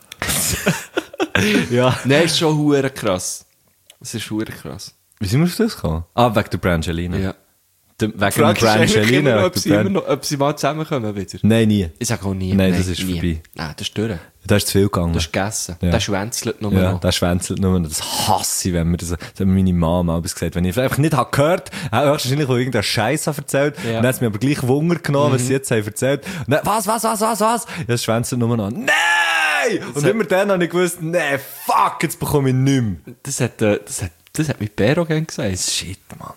Ja. Nein, ist schon hure krass. Es ist hure krass. Wie sind wir auf das gekommen? Ah, wegen der Brangelina. Ja. Der, wegen Die der Frage ist eigentlich Brangelina. immer noch, wegen ob der sie, immer Bran- noch, ob sie mal zusammenkommen wieder. Nein, nie. Ich sage auch nie. Nein, das ist nie. vorbei. Nein, das ist durch. Da ist zu viel gegangen. Das ist gegessen. Ja. Das schwänzelt nur Ja, noch. das schwänzelt nur noch. Das hasse ich, wenn mir das, das hat mir meine Mama mal gesagt. Wenn ich einfach nicht habe gehört, habe, wahrscheinlich, wo irgendein Scheiß erzählt, Ja. und dann hat es mir aber gleich Wunder genommen, was sie jetzt haben erzählt. Und dann, was, was, was, was, was? Ja, das schwänzelt nur noch. Nein! Und immer dann habe ich gewusst, nee, fuck, jetzt bekomme ich nichts mehr. Das hat, äh, das hat, das hat mit Pero gern gesagt. Shit, Mann.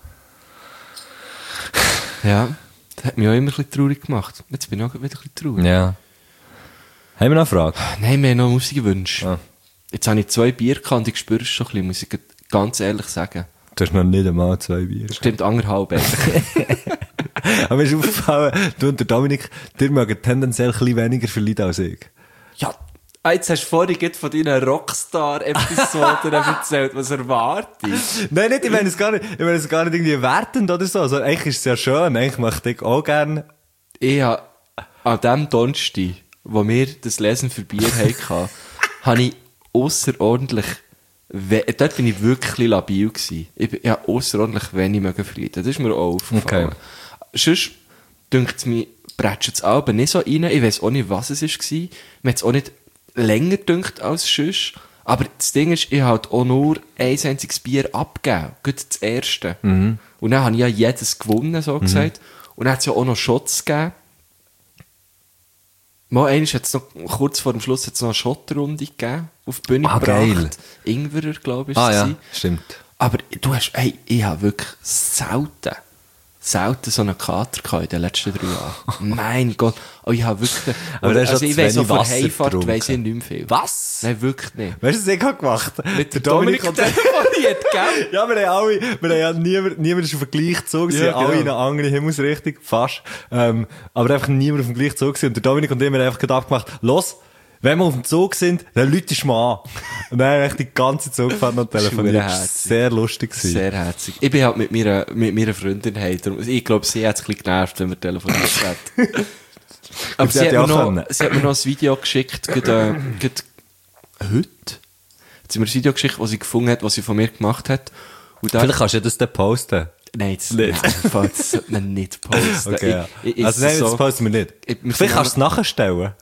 Ja. Das hat mich auch immer ein bisschen traurig gemacht. Jetzt bin ich auch wieder ein bisschen traurig. Ja. Haben wir noch eine Frage? Nein, wir haben noch Musikwünsche. Ah. Jetzt habe ich zwei Bier gehabt und ich spüre es schon ein bisschen, muss ich ganz ehrlich sagen. Du hast noch nicht einmal zwei Bier. Stimmt, anderthalb eigentlich. Aber mir ist aufgefallen, du und der Dominik, dir mögen tendenziell ein bisschen weniger verleiden als ich. Ja, ah, jetzt hast du vorhin gerade von deinen Rockstar-Episoden erzählt. Was erwartest du? Nein, nicht, ich meine es gar nicht, ich meine es gar nicht irgendwie wertend oder so. Also, eigentlich ist es ja schön, eigentlich möchte ich auch gerne. Ich habe an dem Donnerstag, wo wir das Lesen für Bier hatten, habe ich ausserordentlich, we- dort bin ich wirklich labil gewesen. Ich bin- ich habe ausserordentlich wenig mögen verleiden. Das ist mir auch aufgefallen. Okay. Sonst dünkt es mir, bretscht das Album nicht so rein. Ich weiss auch nicht, was es war. Mir hat es auch nicht länger dünkt als sonst. Aber das Ding ist, ich habe halt auch nur ein einziges Bier abgegeben. Gut das erste. Mhm. Und dann habe ich ja jedes gewonnen, so gesagt. Und dann hat es ja auch noch Shots gegeben. Mal eines hat's noch, kurz vor dem Schluss hat es noch eine Shotrunde gegeben. Auf die Bühne Ah, geil. Ingwerer, glaube ich, Ah, ist es ja, gewesen. stimmt. Aber du hast, hey, ich habe wirklich selten, selten so einen Kater gehabt in den letzten drei Jahren. Mein Gott. Oh, ich habe wirklich, Aber das ist also ja ich zu weiss so wenig von Wasser Heimfahrt getrunken. weiss ich nicht mehr viel. Was? Nein, wirklich nicht. Weißt du, was ich habe gemacht? Mit der Dominik und telefoniert, gell? Ja, wir haben alle, wir haben ja niemand, niemand ist auf den gleichen Zug, sie Ja, haben alle in genau. eine andere Himmelsrichtung, fast. Ähm, aber einfach niemand auf dem gleichen Zug gewesen. Und der Dominik und ich haben einfach gerade abgemacht, los, wenn wir auf dem Zug sind, dann läutest du mal an. Und dann haben wir die ganze Zugfahrt noch telefoniert. Das war herzig. sehr lustig gewesen. Sehr herzig. Ich bin halt mit meiner, mit meiner Freundin heim. Darum- Ich glaube, sie hat es ein bisschen genervt, wenn wir telefoniert haben. Aber sie sie, hätte hat mir auch noch, können. sie hat mir noch ein Video geschickt, gerade, äh, gerade heute. Hat sie mir ein Video geschickt, das sie gefunden hat, was sie von mir gemacht hat. Und da, Vielleicht kannst du ja das dann posten. nein, das, Nicht. nein, das sollte man nicht posten. Okay, ja. Ich, ich, Also nein, so, das posten wir nicht. Ich- wir Vielleicht sind kannst du es nachstellen.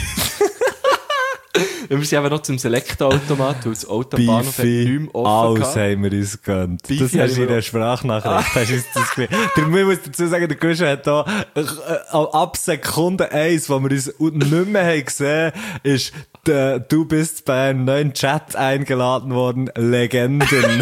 wir sind eben noch zum Select-Automat, weil das Autobahnhof hat nicht Beefy, mehr offen alles gehabt. haben wir uns gegönnt. Beefy Das hast haben du wir in der auch. Sprachnachricht. Hast du uns das gegeben. Der Man muss dazu sagen, der Guschen hat da, äh, ab Sekunde eins, wo wir uns nicht mehr haben gesehen, ist, der, du bist bei einem neuen Chat eingeladen worden, Legenden.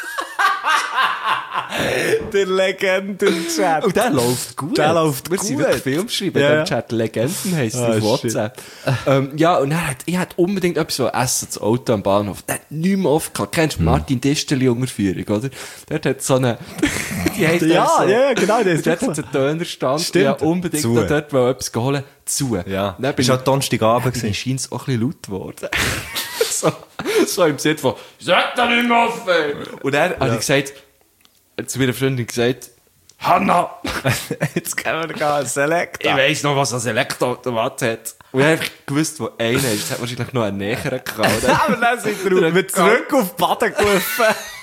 Der Legenden-Chat. Und der läuft gut. Der läuft Wir sind gut. wirklich Film schreiben. Ja, Ja, ja. im Chat Legenden heisst es Ah, auf WhatsApp. ähm, ja, und er hat, ich hatte unbedingt etwas so essen, das Auto am Bahnhof. Der hat nichts mehr offen gehabt. Kennst du Martin Distelli Unterführung, oder? Dort hat so eine, die heisst Ja, so, ja, ja, genau, das ist dort so. hat es einen Dönerstand. Stimmt. Ja, unbedingt Zu. noch dort mal etwas geholt. Zu. Ja. Dann bin Ist auch Donnerstagabend dann bin ich gewesen. scheint's auch ein bisschen laut geworden. so, so im Sinne von, sag da nicht mehr offen. Und dann ja. habe ich gesagt, zu meiner Freundin gesagt, Hanna, jetzt können wir gar einen Selektor. Ich weiss noch, was ein Selektorautomat hat. Und ich habe einfach gewusst, wo einer ist. Es hat wahrscheinlich noch einen näheren gehabt. Aber dann sind wir mit zurück auf die Baden gelaufen.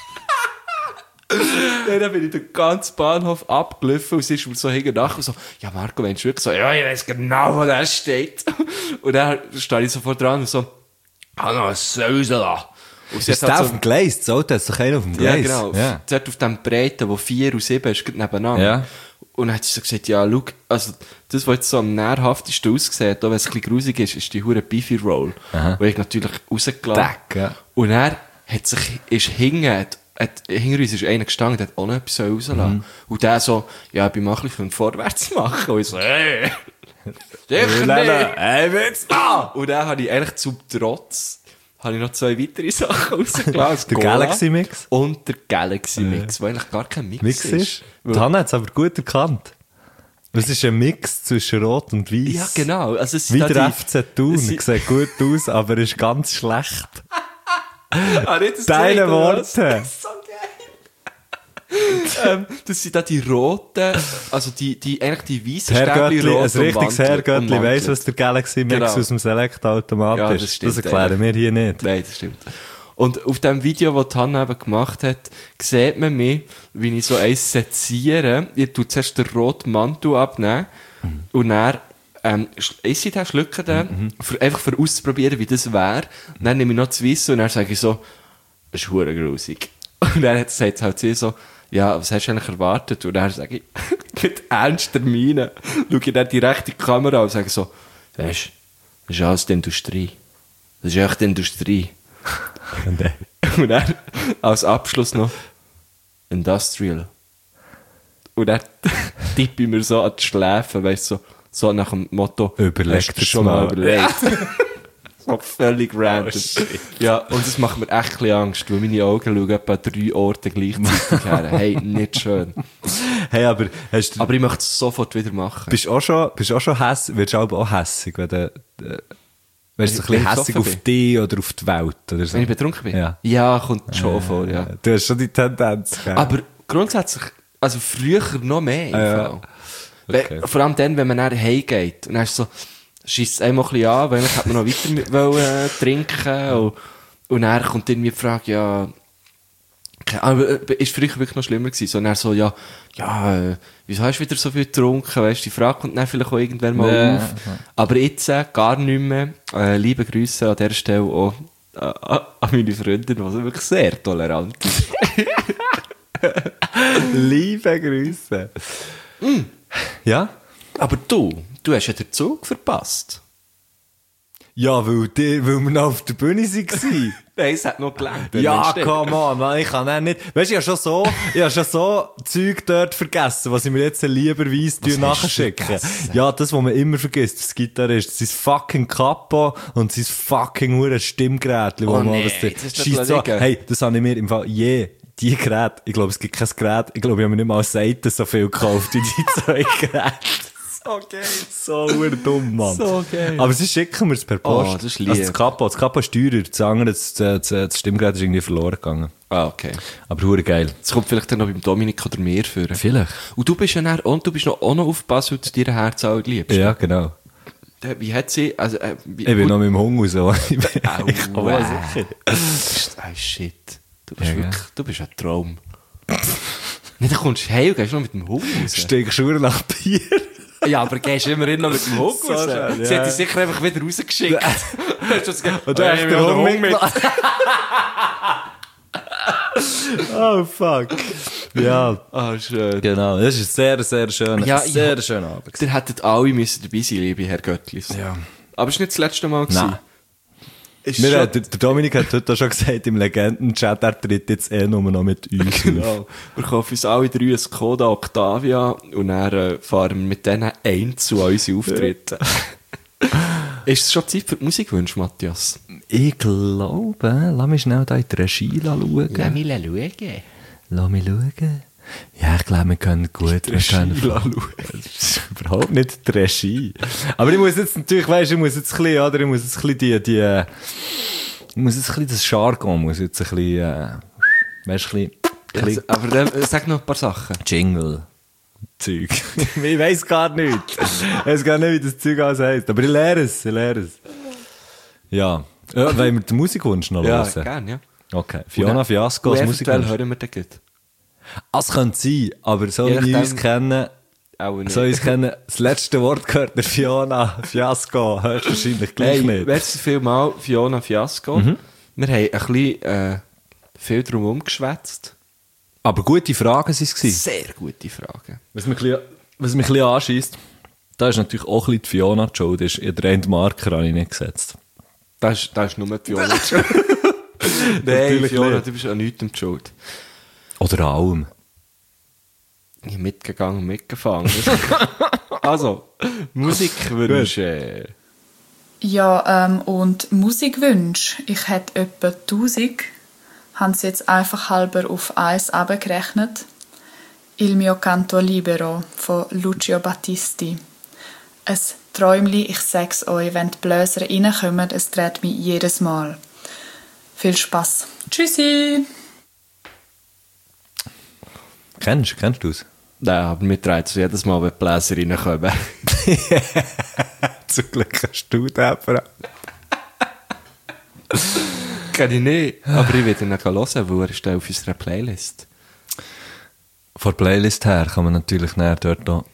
Dann bin ich den ganzen Bahnhof abgelaufen und sie ist mir so hinten nach und so, ja Marco, wenn du wirklich so, ja, ich weiss genau, wo der steht. Und dann stehe ich sofort dran und so, Hanna, was soll ich da? Und ist der halt auf dem Gleis? Das Auto ist doch einer auf dem Gleis. Ja, genau. Ja. Dort auf dem Breiten, wo vier und sieben ist, gerade nebeneinander. Ja. Und dann hat sie so gesagt, ja, schau, also, das, was jetzt so am nährhaftesten aussieht, auch wenn es ein bisschen grusig ist, ist die hure Beefy Roll. Aha. Wo ich natürlich rausgelassen habe. Ja. Und er hat sich, ist hinten, hat, hat, hinter uns ist einer gestanden, der hat auch noch etwas rauslassen. Mhm. Und der so, ja, ich bin mal ein bisschen vorwärts machen. Und ich so, hey, sicher nicht. Hey, willst du da? Und dann habe ich eigentlich zum Trotz, habe ich noch zwei weitere Sachen rausgelassen. Der Galaxy Mix. Und der Galaxy Mix, äh. wo eigentlich gar kein Mix, Mix ist. ist. Die Hanna hat es aber gut erkannt. Es ist ein Mix zwischen Rot und Weiß. Ja, genau. Also es wie der die, F C Thun. Sie sieht gut aus, aber ist ganz schlecht. ah, Deine Worte. ähm, das sind da die roten, also die, die, eigentlich die weißen Stäbchen rot. Ein richtiges Wandel, Herrgöttli weiss, was der Galaxy Mix genau. aus dem Select-Automat ja, ist. Das, stimmt, das erklären wir hier nicht. Nein, das stimmt. Und auf dem Video, das Hanna eben gemacht hat, sieht man mich, wie ich so eins seziere. Ich tue zuerst den roten Mantel abnehmen mhm. und dann ähm, esse ich den, schlucke den, mhm. für, einfach für auszuprobieren, wie das wäre. Und dann nehme ich noch das Weiße und dann sage ich so, das ist verdammt grusig. Und dann sagt halt sie so, ja, was hast du eigentlich erwartet? Und dann sage ich, mit ernster Miene, schaue ich dann direkt in die Kamera und sage so, weißt du, das ist alles die Industrie. Das ist echt die Industrie. Und dann als Abschluss noch Industrial. Und dann tippe ich mir so an die Schläfe, weißt du, so, so nach dem Motto, überlegt hast du schon mal überlegt. So völlig random. Oh, ja, und das macht mir echt ein bisschen Angst, weil meine Augen schauen etwa drei Orte gleichzeitig her. Hey, nicht schön. Hey, aber, hast du, aber ich möchte es sofort wieder machen. Bist du auch schon, bist auch schon hässig, wirst du auch hässig, wenn du, äh, wärst du ein bisschen hässig auf dich oder auf die Welt, oder so? Wenn ich betrunken bin? Ja. Ja, kommt schon äh, vor, ja. Du hast schon die Tendenz, gell? Aber grundsätzlich, also früher noch mehr, im ja. Fall. Okay. Vor allem dann, wenn man dann heimgeht und dann ist so, scheisst es einmal ein bisschen an, weil ich hätte noch weiter mit, wollen, äh, trinken und, und dann kommt irgendwie die Frage, ja, aber ist früher wirklich noch schlimmer gewesen, so, und dann so, ja, ja, äh, wieso hast du wieder so viel getrunken, weißt du, die Frage kommt dann vielleicht auch irgendwann mal ja. auf, aber jetzt äh, gar nicht mehr, äh, liebe Grüße an dieser Stelle auch äh, an meine Freundin, die wirklich sehr tolerant ist. Liebe Grüße. Mm. Ja? Aber du, du hast ja den Zug verpasst. Ja, weil, die, weil wir noch auf der Bühne waren. Nein, es hat noch gelangt. Ja, come on, man, ich kann auch nicht. Weißt du, ich habe schon so, ich habe schon so Zeug dort vergessen, was ich mir jetzt lieberweise nachschicken. Ja, das, was man immer vergisst, das Gitarrist, sein fucking Capo und sein fucking hure Stimmgerät, wo oh, man nee, was schießt so. Hey, das habe ich mir im Fall je. Die Geräte, ich glaube, es gibt kein Gerät, ich glaube, ich habe mir nicht mal Seiten so viel gekauft wie die zwei Geräte. So geil. So dumm, Mann. So geil. Aber sie schicken mir es per Post. Oh, das ist lieb. Also das Capo, das Capo ist teurer, das andere, das, das, das Stimmgerät ist irgendwie verloren gegangen. Ah, okay. Aber hure geil. Das kommt vielleicht dann noch beim Dominik oder mir führen. Vielleicht. Und du bist ja dann, und du bist noch, auch noch auf Basel zu dir Herz auch liebst. Ja, genau. Wie hat sie, also, äh, wie, ich bin noch mit dem Hunger so. Ich bin oh, wow. sicher. Oh, shit. Du bist ja, wirklich, du bist ein Traum. Nicht, dann kommst du heim und gehst noch mit dem Hund raus. Steigst du nach Bier? Ja, aber gehst immerhin noch mit dem Hund so raus. Schön, ja. Sie hat dich sicher einfach wieder rausgeschickt. Und du hast den Hund mit. Oh, fuck. Ja. Ah, schön. Genau, das ist ein sehr, sehr schöner, ja, sehr schöner Abend. Ihr hättet alle müssen dabei sein, liebe Herr Göttlis. Ja. Aber es war nicht das letzte Mal. Nein. Wir, hat, der Dominik hat heute auch schon gesagt, im Legenden-Chat, er tritt jetzt eh nur noch mit uns. Genau. Wir kaufen uns alle drei einen Skoda Octavia und dann äh, fahren wir mit denen ein zu unsere Auftritte. Ist es schon Zeit für die Musikwünsche, Matthias? Ich glaube, lass mich schnell da in die Regie schauen. Lass mich schauen. Lass mich schauen. Ja, ich glaube, wir können gut. Wir können schauen. Das ist überhaupt nicht die Regie. Aber ich muss jetzt natürlich, weißt du, ich muss jetzt ein bisschen, oder? Ich muss jetzt ein bisschen die, die, muss jetzt ein bisschen das Jargon, muss jetzt ein bisschen, äh, weißt du, ein bisschen, ein bisschen Aber dann, äh, sag noch ein paar Sachen. Jingle. Zeug. Ich weiss gar nicht. Ich weiss gar nicht, wie das Zeug alles heisst. Aber ich lehre es, ich lehre es. Ja. Ja, wollen wir den Musikwunsch noch Ja, hören? gerne, ja. Okay. Fiona Fiasco als Musikwunsch. Musikwunsch. hören wir den gut. Ah, es könnte sein, aber so Je wie wir uns nachdem- kennen, Auch nicht. so wie wir uns kennen, das letzte Wort gehört der Fiona Fiasco höchstwahrscheinlich gleich Hey, nicht. merci vielmal, Fiona Fiasco. Mhm. Wir haben ein bisschen äh, viel drum herum geschwätzt. Aber gute Fragen waren es. Sehr gute Fragen. Was mich ein bisschen, was mich ein bisschen anscheisst, da ist natürlich auch ein bisschen die Fiona die Schuld. Ist, in den Marker habe ich nicht gesetzt. Das ist, das ist nur die Fiona die Schuld. Nein, Natürlich Fiona, nicht. du bist an nichts die Schuld. Oder an allem. Ich bin mitgegangen und mitgefangen. Also, Musikwünsche. Ja, ähm, und Musikwünsche. Ich hätte etwa tausend. Haben sie jetzt einfach halber auf eins abgerechnet. Il mio canto libero von Lucio Battisti. Ein Träumli, ich sag's euch, wenn die Bläser reinkommen, es dreht mich jedes Mal. Viel Spass. Tschüssi! Kennst, kennst du es? Nein, aber mir dreht es jedes Mal, wenn die Bläser reinkommen. Zum Glück hast du den Apparat. Kann ich nicht. Aber ich werde ihn noch hören, weil er ist auf unserer Playlist. Von der Playlist her kann man natürlich näher dort auch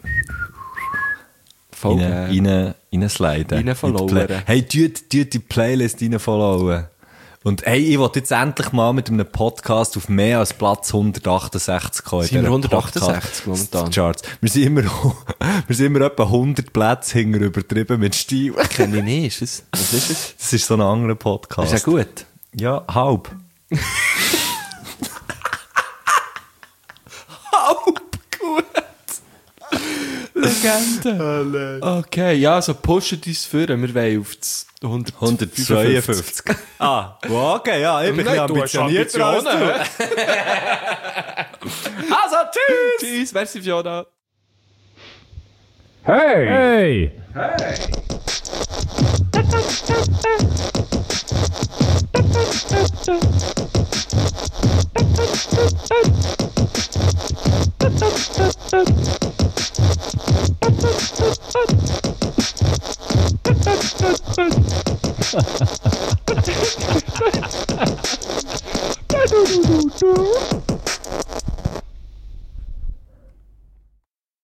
Voll rein, rein, reinsliden. Reinfollowern. In die Play- Hey, tut, tut die Playlist reinfollowen. Und hey, ich wollte jetzt endlich mal mit einem Podcast auf mehr als Platz hundertachtundsechzig kommen. in Sind wir dieser hundertachtundsechzig momentan? Charts. Wir sind immer, wir sind immer etwa hundert Plätze hinter übertrieben mit Stil. Kenne ich nicht. Ist es? Was ist es? Das ist so ein anderer Podcast. Ist ja gut. Ja, halb. Halb gut. Legende. Okay, ja, also pushen uns vor. Wir wollen auf das hundertzweiundfünfzig. Ah, wow, okay, ja, ich bin ein bisschen ambitionierter als du. Also, tschüss. Tschüss, merci Fiona. Hey! Hey!